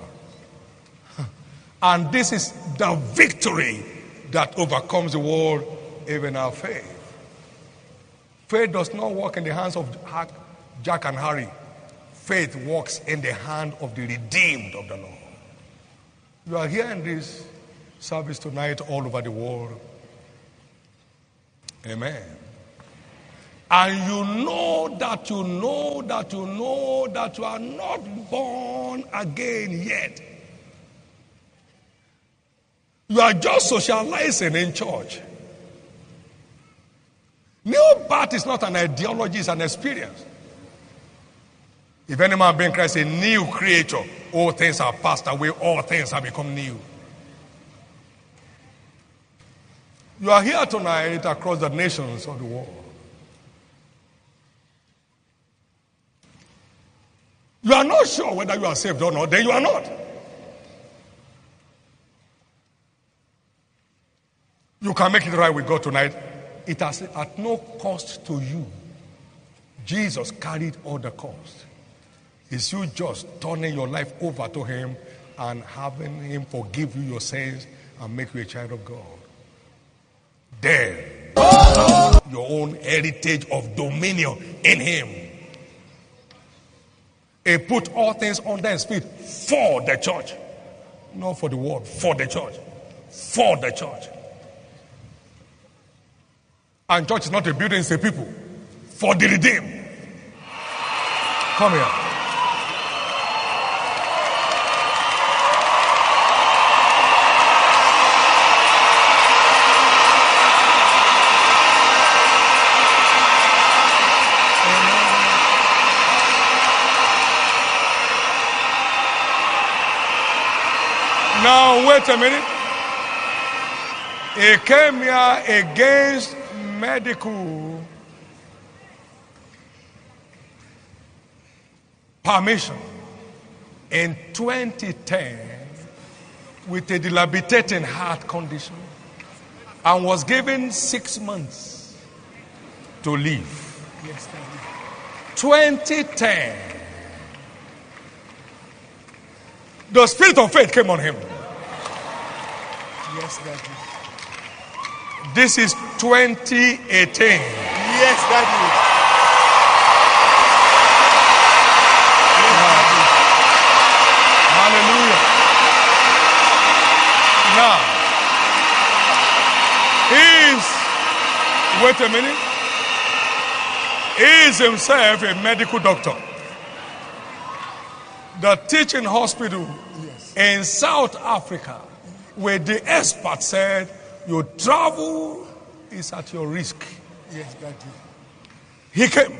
And this is the victory that overcomes the world, even our faith. Faith does not work in the hands of Jack and Harry. Faith walks in the hand of the redeemed of the Lord. You are here in this service tonight all over the world. Amen. And you know that you know that you know that you are not born again yet. You are just socializing in church. New birth is not an ideology, it's an experience. If any man be in Christ, a new creature, all things are passed away, all things have become new. You are here tonight across the nations of the world. You are not sure whether you are saved or not, then you are not. You can make it right with God tonight. It has at no cost to you. Jesus carried all the cost. It's you just turning your life over to Him and having Him forgive you your sins and make you a child of God. Then Your own heritage of dominion in him. He put all things under his feet for the church. Not for the world, for the church. For the church. And church is not a building, it's a people. For the redeemed. Come here. Now, wait a minute. He came here against medical permission in twenty ten with a debilitating heart condition and was given six months to live. Yes, Daddy. twenty ten. The spirit of faith came on him. Yes, Daddy. This is twenty eighteen. Yes, Daddy. Yes, Daddy. Hallelujah. Now, he is, wait a minute. He is himself a medical doctor. The teaching hospital Yes. in South Africa, where the expert said, your travel is at your risk. Yes, Daddy. He came.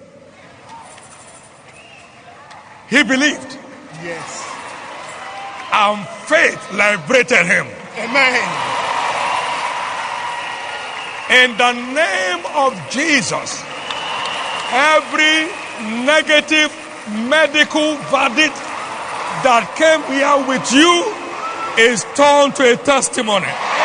He believed. Yes. And faith liberated him. Amen. In the name of Jesus, every negative medical verdict that came here with you is turned to a testimony.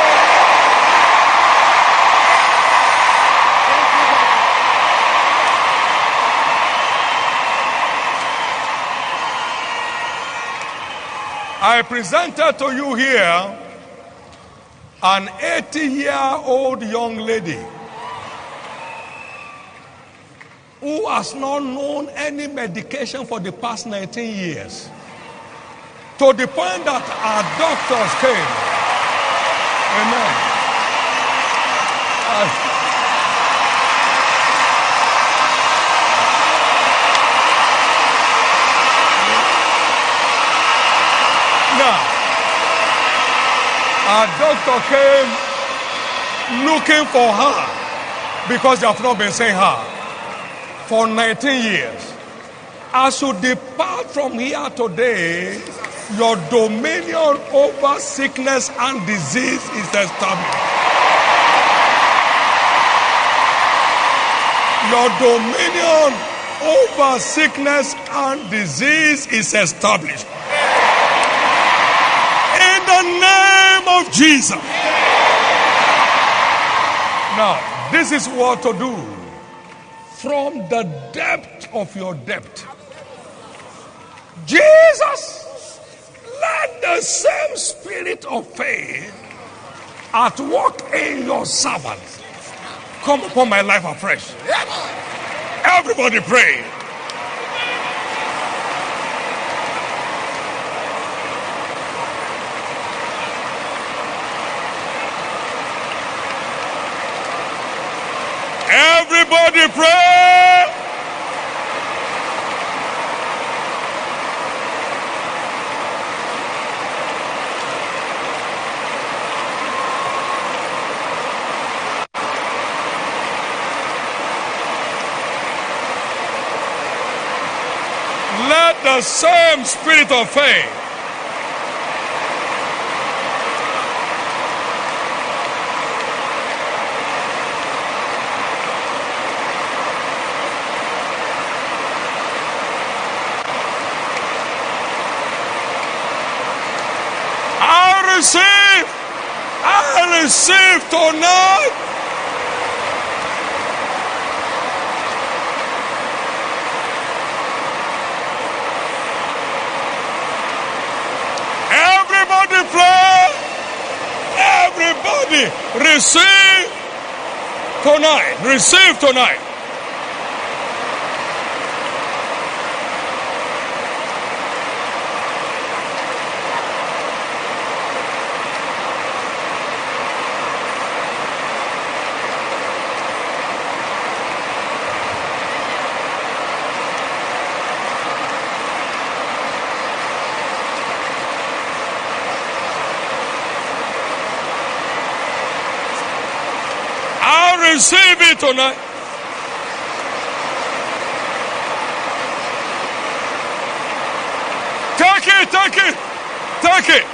I presented to you here an eighty-year-old young lady who has not known any medication for the past nineteen years. To the point that our doctors came. Amen. Uh, now, our doctor came looking for her because they have not been seeing her for nineteen years. As you depart from here today, your dominion over sickness and disease is established. Your dominion over sickness and disease is established. In the name of Jesus. Now, this is what to do. From the depth of your depth, Jesus, let the same spirit of faith at work in your servants come upon my life afresh. Everybody pray. Everybody pray. Let the same spirit of faith I receive, I receive tonight. Everybody pray. Everybody receive Tonight, receive tonight. Receive it tonight. Take it, take it, take it.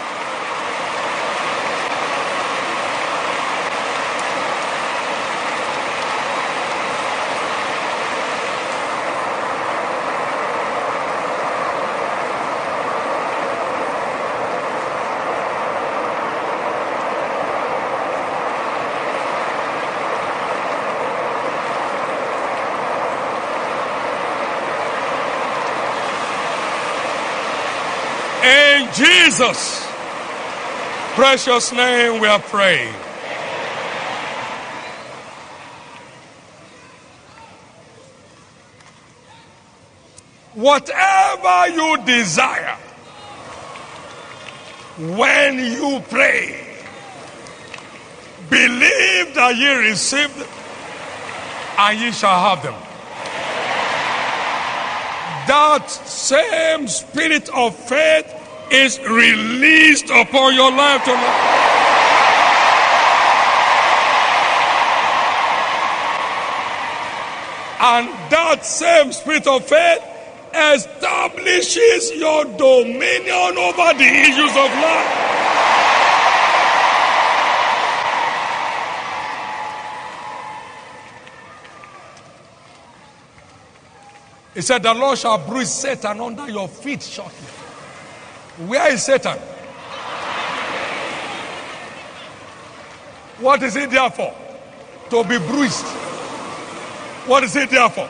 In Jesus' precious name we are praying. Whatever you desire, when you pray, believe that ye received and ye shall have them. That same spirit of faith is released upon your life tonight. And that same spirit of faith establishes your dominion over the issues of life. He said, the Lord shall bruise Satan under your feet shortly. Where is Satan? What is he there for? To be bruised. What is he there for?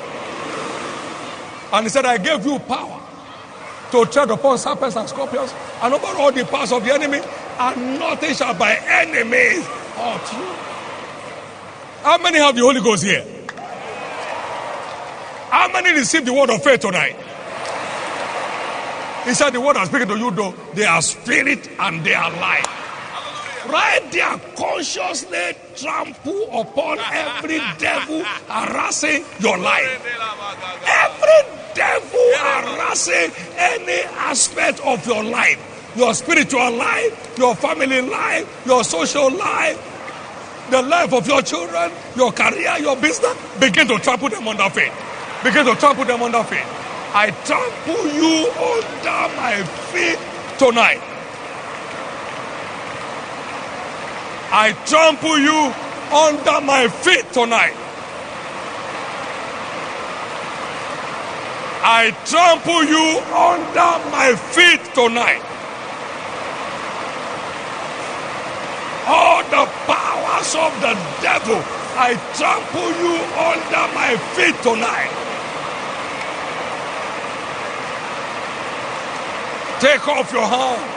And he said, I gave you power to tread upon serpents and scorpions and over all the powers of the enemy, and nothing shall by any means hurt you. How many have the Holy Ghost here? How many received the word of faith tonight? He said the word I'm speaking to you, though, they are spirit and they are life. Right there, consciously trample upon every devil harassing your life. Every devil harassing any aspect of your life. Your spiritual life, your family life, your social life, the life of your children, your career, your business. Begin to trample them under faith. Begin to trample them under feet. I trample you under my feet tonight. I trample you under my feet tonight. I trample you under my feet tonight. All the powers of the devil, I trample you under my feet tonight. Take off your hand.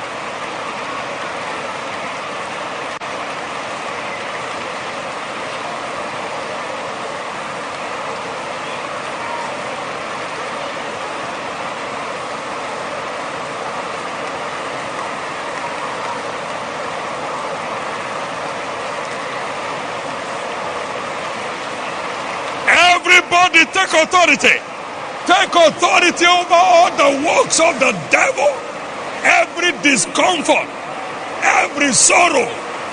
Everybody take authority. Take authority over all the works of the devil, every discomfort, every sorrow.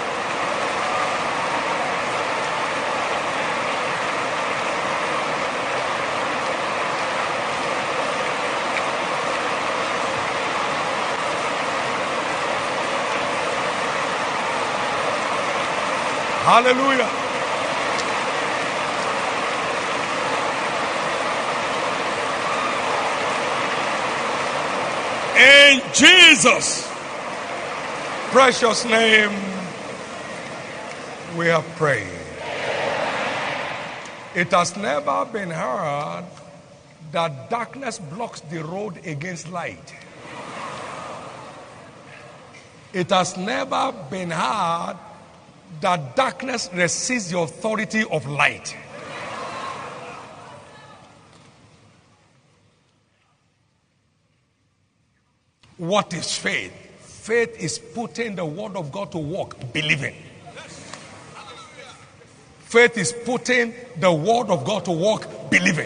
Hallelujah. In Jesus' precious name, we have prayed. It has never been heard that darkness blocks the road against light. It has never been heard that darkness resists the authority of light. What is faith? Faith is putting the word of God to work, believing. Faith is putting the word of God to work, believing.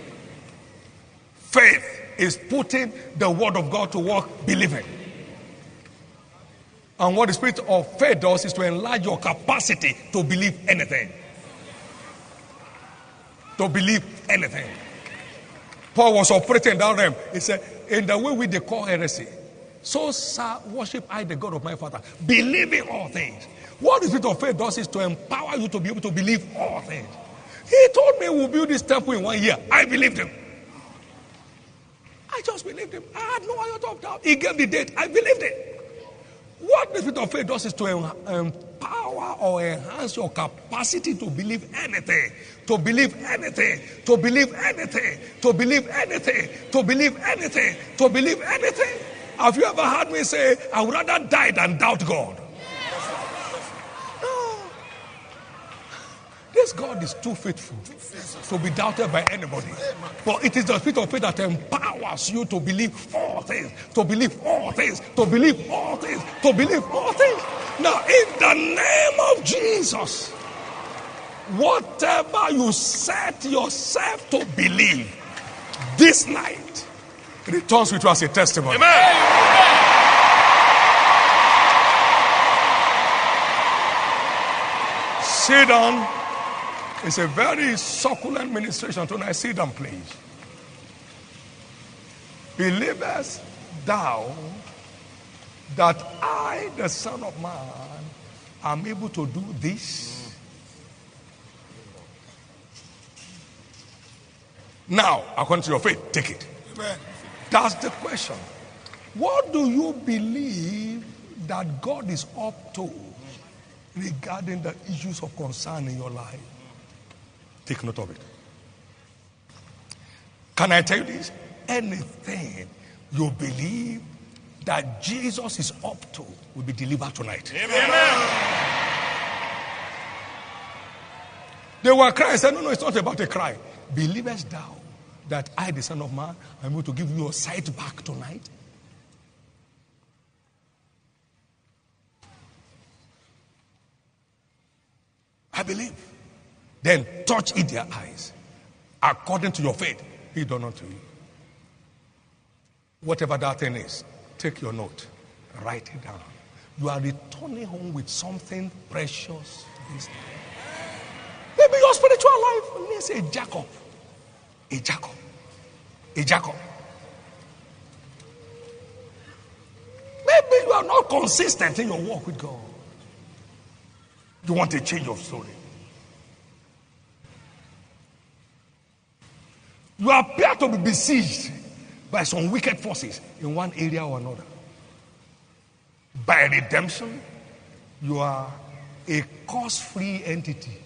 Faith is putting the word of God to work, believing. And what the spirit of faith does is to enlarge your capacity to believe anything. To believe anything. Paul was operating in that realm. He said, in the way we call heresy, so sir, worship I the God of my father, believing all things. What the spirit of faith does is to empower you to be able to believe all things. He told me we'll build this temple in one year. I believed him. I just believed him. I had no iota of doubt. He gave the date. I believed it. What the spirit of faith does is to empower or enhance your capacity to believe anything, to believe anything, to believe anything, to believe anything, to believe anything, to believe anything. Have you ever heard me say, I would rather die than doubt God? No. This God is too faithful to be doubted by anybody. But it is the spirit of faith that empowers you to believe all things, to believe all things, to believe all things, to believe all things. Now, in the name of Jesus, whatever you set yourself to believe this night returns with you as a testimony. Amen. Sit down. It's a very succulent ministration tonight. Sit down, please. Believest thou that I, the Son of Man, am able to do this? Now, according to your faith, take it. Amen. That's the question. What do you believe that God is up to regarding the issues of concern in your life? Take note of it. Can I tell you this? Anything you believe that Jesus is up to will be delivered tonight. Amen. They were crying. I said, no, no, it's not about a cry. Believest thou that I, the Son of Man, am able to give you your sight back tonight? I believe. Then touch in their eyes. According to your faith, be done unto you. Whatever that thing is, take your note. Write it down. You are returning home with something precious this day. Maybe your spiritual life needs a Jacob. A Jacob. A Jacob. Maybe you are not consistent in your walk with God. You want a change of story. You appear to be besieged by some wicked forces in one area or another. By redemption, you are a cause-free entity.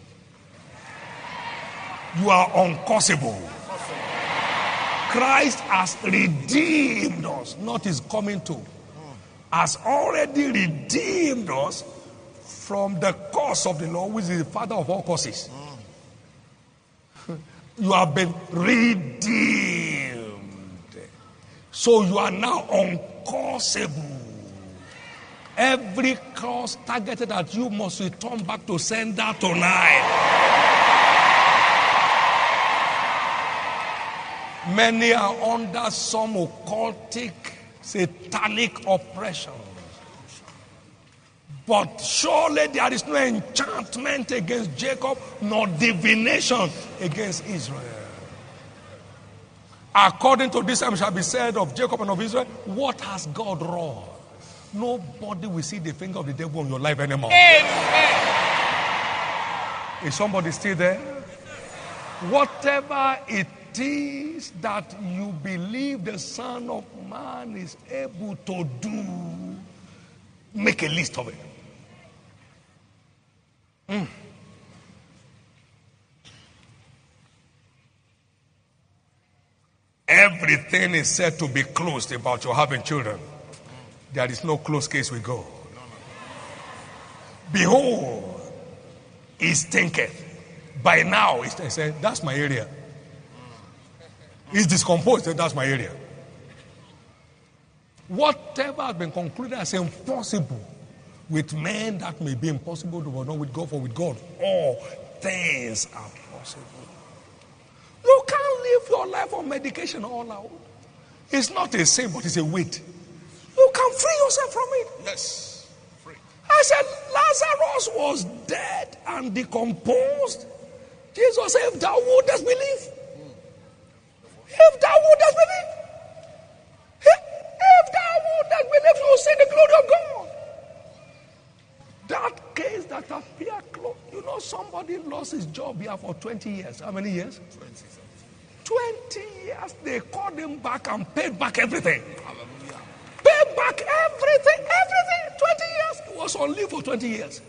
You are uncausable. Christ has redeemed us, not is coming to. Has already redeemed us from the curse of the law, which is the father of all curses. You have been redeemed. So you are now uncausable. Every curse targeted at you must return back to sender tonight. Many are under some occultic, satanic oppression. But surely there is no enchantment against Jacob, nor divination against Israel. According to this, it shall be said of Jacob and of Israel, what has God wrought? Nobody will see the finger of the devil on your life anymore. Amen. Is somebody still there? Whatever it is that you believe the Son of Man is able to do, make a list of it. Mm. Everything is said to be closed about your having children. There is no closed case with God. Behold, it stinketh. By now, it's, it's, uh, that's my area. It's discomposed, that's my area. Whatever has been concluded as impossible with men, that may be impossible, but not with God, for with God, all things are possible. You can't live your life on medication all out. It's not a sin, but it's a weight. You can free yourself from it. Yes. Free. I said, Lazarus was dead and decomposed. Jesus said, if thou wouldest believe. If thou wouldest believe. If thou wouldest believe, you will see the glory of God. That case that appeared close. You know, somebody lost his job here for twenty years. How many years? twenty. twenty years. They called him back and paid back everything. Hallelujah. Paid back everything, everything. twenty years. He was on leave for twenty years.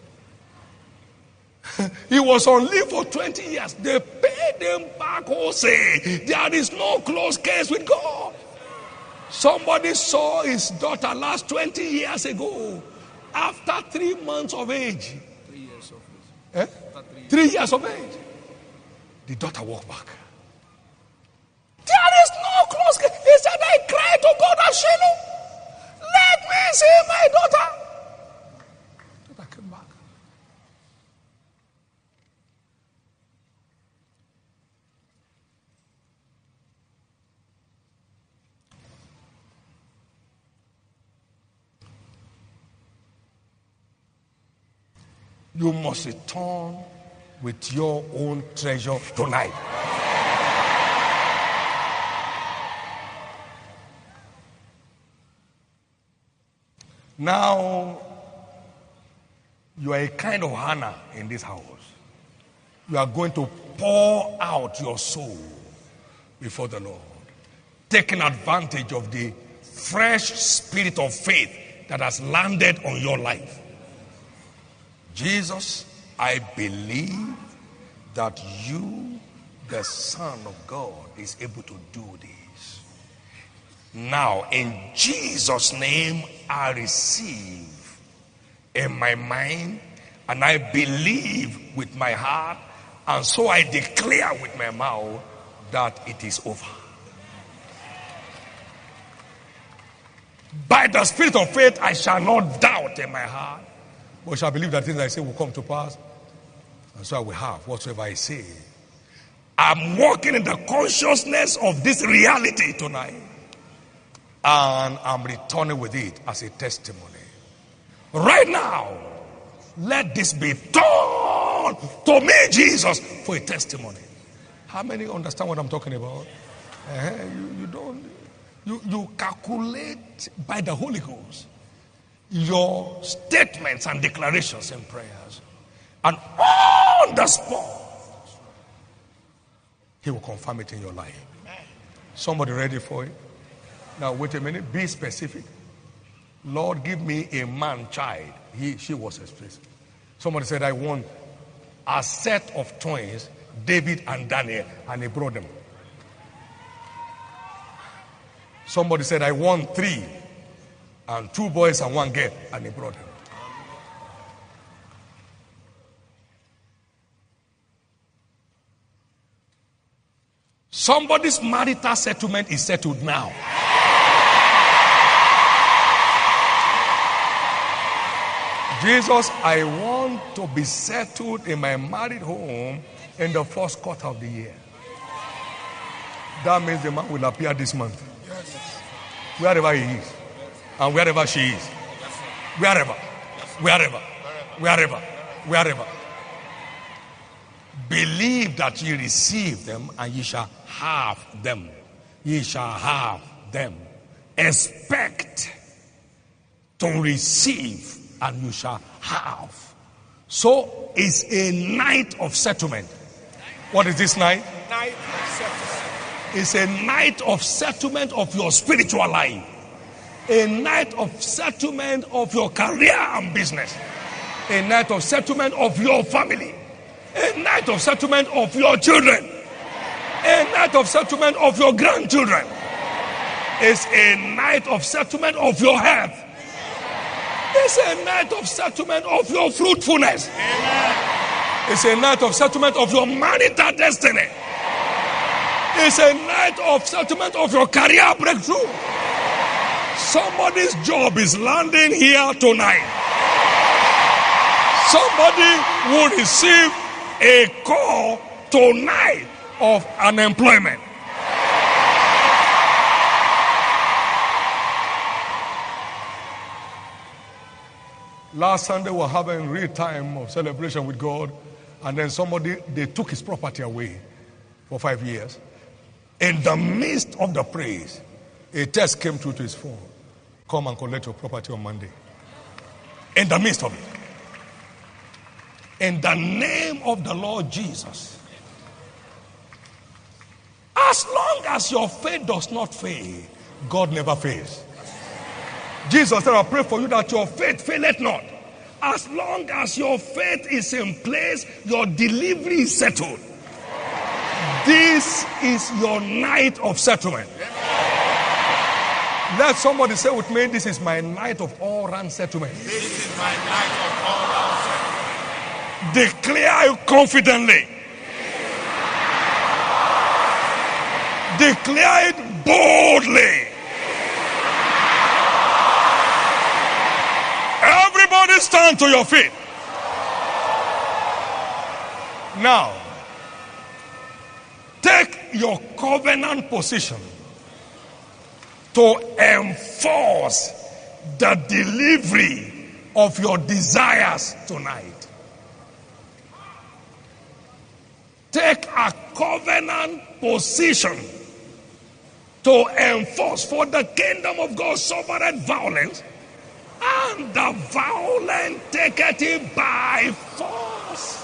He was on leave for twenty years. They paid him back wholesale. There is no close case with God. Somebody saw his daughter last twenty years ago. After three months of age. Three years of age. Eh? Three years. Three years of age. The daughter walked back. There is no close case. He said, I cried to God at Shiloh. Let me see my daughter. Daughter came back. You must return with your own treasure tonight. Now, you are a kind of Hannah in this house. You are going to pour out your soul before the Lord, taking advantage of the fresh spirit of faith that has landed on your life. Jesus, I believe that you, the Son of God, is able to do this. Now, in Jesus' name, I receive in my mind and I believe with my heart, and so I declare with my mouth that it is over. By the spirit of faith, I shall not doubt in my heart, but shall believe that things I say will come to pass, and so I will have whatsoever I say. I'm walking in the consciousness of this reality tonight, and I'm returning with it as a testimony. Right now, let this be turned to me, Jesus, for a testimony. How many understand what I'm talking about? Uh-huh. You, you don't. You, you calculate by the Holy Ghost your statements and declarations and prayers, and on the spot He will confirm it in your life. Somebody ready for it? Now wait a minute, be specific. Lord, give me a man child. He, she was specific. Somebody said, I want a set of twins, David and Daniel, and he brought them. Somebody said, I want three, and two boys and one girl, and he brought them. Somebody's marital settlement is settled now. Jesus, I want to be settled in my married home in the first quarter of the year. That means the man will appear this month. Yes. Wherever he is. And wherever she is. Wherever. Wherever. Wherever. Wherever. Believe that ye receive them and ye shall have them. Ye shall have them. Expect to receive and you shall have. So it's a night of settlement. What is this night? Night of settlement. It's a night of settlement of your spiritual life. A night of settlement of your career and business. A night of settlement of your family. A night of settlement of your children. A night of settlement of your grandchildren. It's a night of settlement of your health. It's a night of settlement of your fruitfulness. Amen. It's a night of settlement of your marital destiny. It's a night of settlement of your career breakthrough. Somebody's job is landing here tonight. Somebody will receive a call tonight of unemployment. Last Sunday we were having real time of celebration with God, and then somebody, they took his property away for five years. In the midst of the praise, a text came through to his phone. Come and collect your property on Monday. In the midst of it. In the name of the Lord Jesus. As long as your faith does not fail, God never fails. Jesus said, I pray for you that your faith faileth not. As long as your faith is in place, your delivery is settled. This is your night of settlement. Let somebody say with me, this is my night of all-round settlement. This is my night of all-round settlement. Declare it confidently. Declare it boldly. Everybody stand to your feet. Now, take your covenant position to enforce the delivery of your desires tonight. Take a covenant position to enforce, for the kingdom of God suffereth violence, and the violent taketh it by force.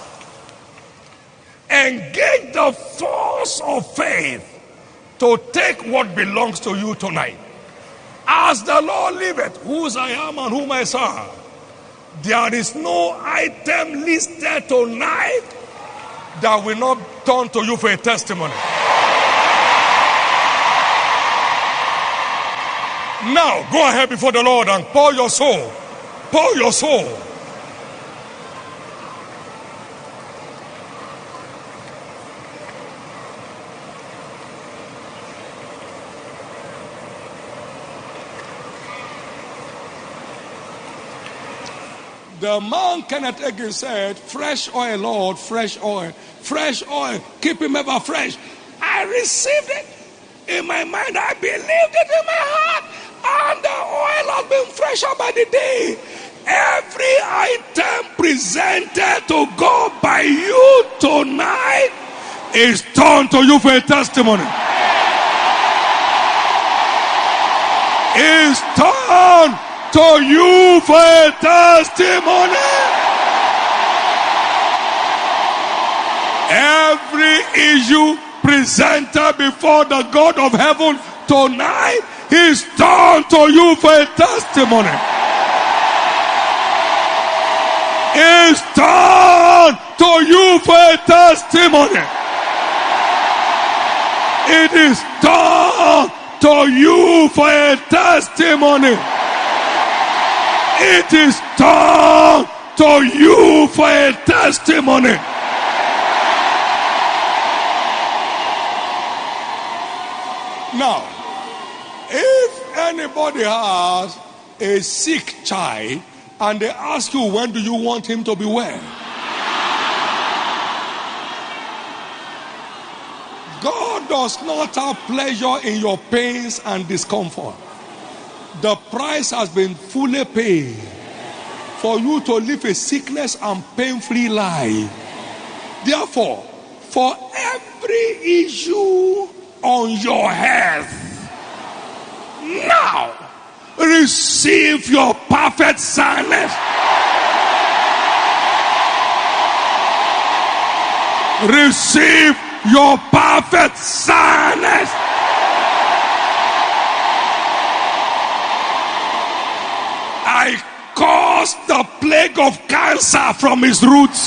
Engage the force of faith to take what belongs to you tonight. As the Lord liveth, whose I am and whom I serve, there is no item listed tonight that will not turn to you for a testimony. Now, go ahead before the Lord and pour your soul. Pour your soul. The man Kenneth Hagin said, fresh oil, Lord, fresh oil. Fresh oil, keep him ever fresh. I received it in my mind. I believed it in my heart. And the oil has been fresher by the day. Every item presented to God by you tonight is turned to you for a testimony. Is turned to you for a testimony. Every issue presented before the God of heaven tonight is turned to you for a testimony. Is turned to you for a testimony. It is turned to you for a testimony. It is turned to you for a testimony. Now, if anybody has a sick child and they ask you, when do you want him to be well? God does not have pleasure in your pains and discomfort. The price has been fully paid for you to live a sickness and pain-free life. Therefore, for every issue on your health, now receive your perfect soundness. Receive your perfect soundness. I curse the plague of cancer from its roots.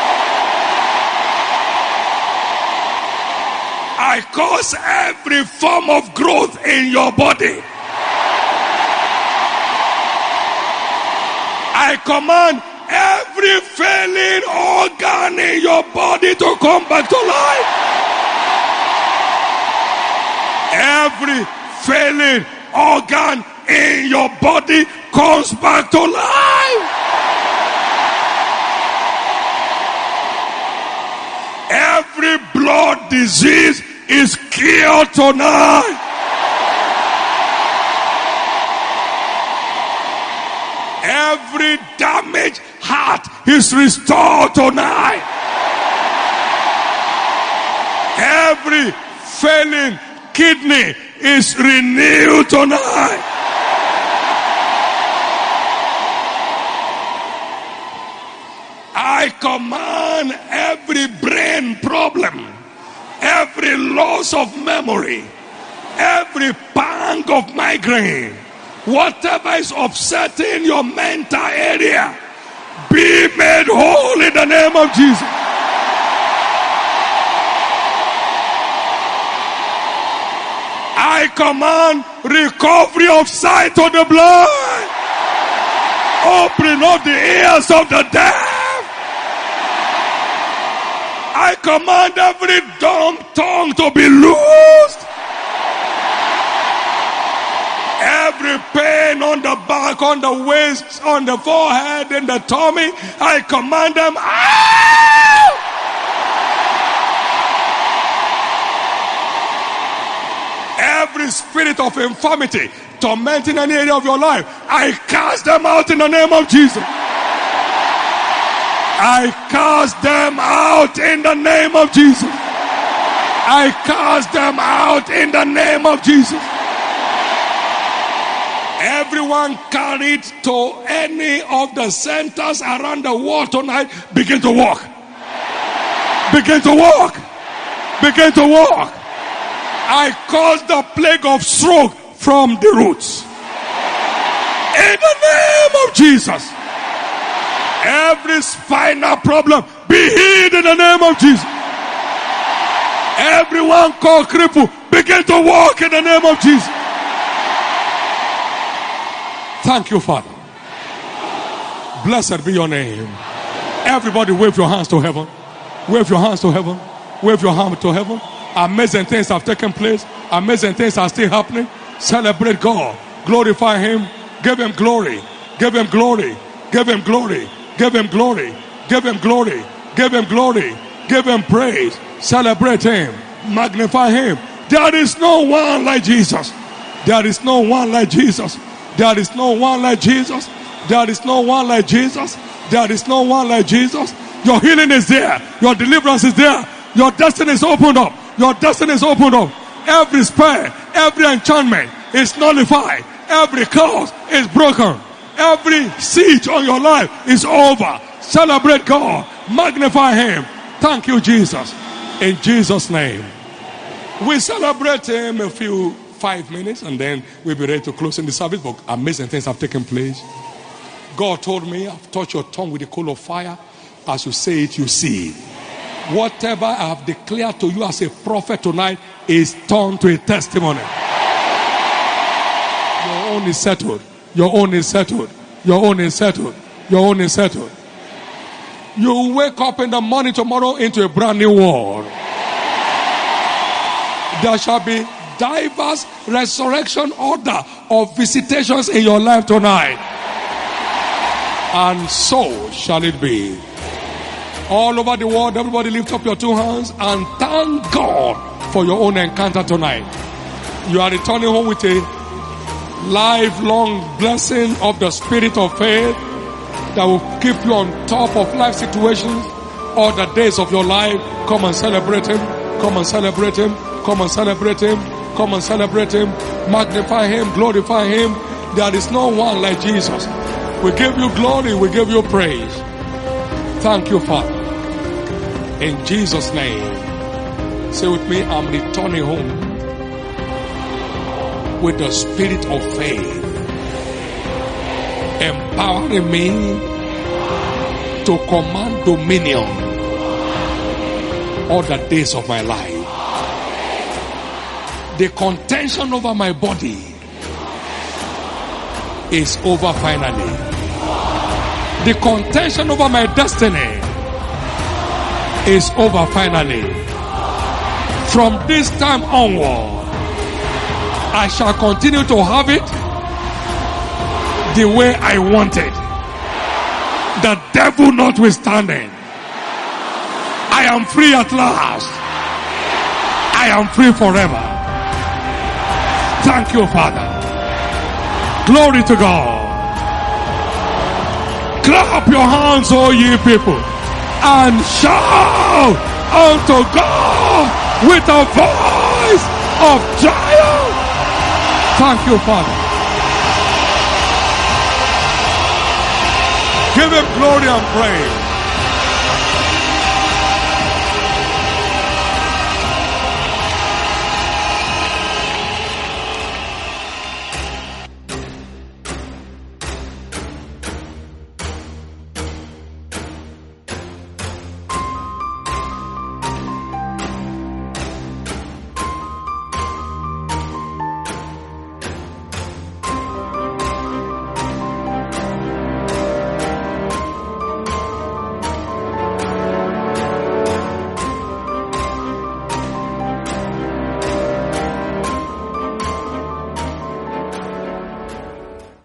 I cause every form of growth in your body. I command every failing organ in your body to come back to life. Every failing organ in your body comes back to life. Every blood disease is cured tonight. Every damaged heart is restored tonight. Every failing kidney is renewed tonight. I command every brain problem, every loss of memory, every pang of migraine, whatever is upsetting your mental area, be made whole in the name of Jesus. I command recovery of sight to the blind, opening up the ears of the deaf. I command every dumb tongue to be loosed. Every pain on the back, on the waist, on the forehead, in the tummy, I command them out. Every spirit of infirmity tormenting any area of your life, I cast them out in the name of Jesus. I cast them out in the name of Jesus. I cast them out in the name of Jesus. Everyone carried to any of the centers around the world tonight, begin to walk. Begin to walk. Begin to walk. I cause the plague of stroke from the roots. In the name of Jesus. Every spinal problem be healed in the name of Jesus. Everyone called cripple, begin to walk in the name of Jesus. Thank you, Father. Blessed be your name. Everybody wave your hands to heaven. Wave your hands to heaven. Wave your hand to heaven. Amazing things have taken place. Amazing things are still happening. Celebrate God. Glorify Him. Give Him glory. Give Him glory. Give Him glory. Give Him glory. Give Him glory. Give Him glory. Give Him praise. Celebrate Him. Magnify Him. There is no one like Jesus. There is no one like Jesus. There is no one like Jesus. There is no one like Jesus. There is no one like Jesus. Your healing is there. Your deliverance is there. Your destiny is opened up. Your destiny is opened up. Every spell, every enchantment is nullified. Every curse is broken. Every siege on your life is over. Celebrate God. Magnify Him. Thank you, Jesus. In Jesus' name. We celebrate Him a few five minutes and then we'll be ready to close in the service. But amazing things have taken place. God told me, I've touched your tongue with a coal of fire. As you say it, you see. Whatever I have declared to you as a prophet tonight is turned to a testimony. Your own is settled. Your own is settled. Your own is settled. Your own is settled. You will wake up in the morning tomorrow into a brand new world. There shall be diverse resurrection order of visitations in your life tonight. And so shall it be. All over the world, everybody lift up your two hands and thank God for your own encounter tonight. You are returning home with a lifelong blessing of the spirit of faith that will keep you on top of life situations all the days of your life. Come and celebrate Him. Come and celebrate Him. Come and celebrate Him. Come and celebrate Him. Magnify Him. Glorify Him. There is no one like Jesus. We give you glory. We give you praise. Thank you, Father. In Jesus' name. Say with me, I'm returning home with the spirit of faith, empowering me to command dominion all the days of my life. The contention over my body is over finally. The contention over my destiny is over finally. From this time onward, I shall continue to have it the way I wanted. The devil notwithstanding, I am free at last. I am free forever. Thank you, Father. Glory to God. Clap your hands, all ye people, and shout unto God with a voice of triumph. Thank you, Father. Give him glory and praise.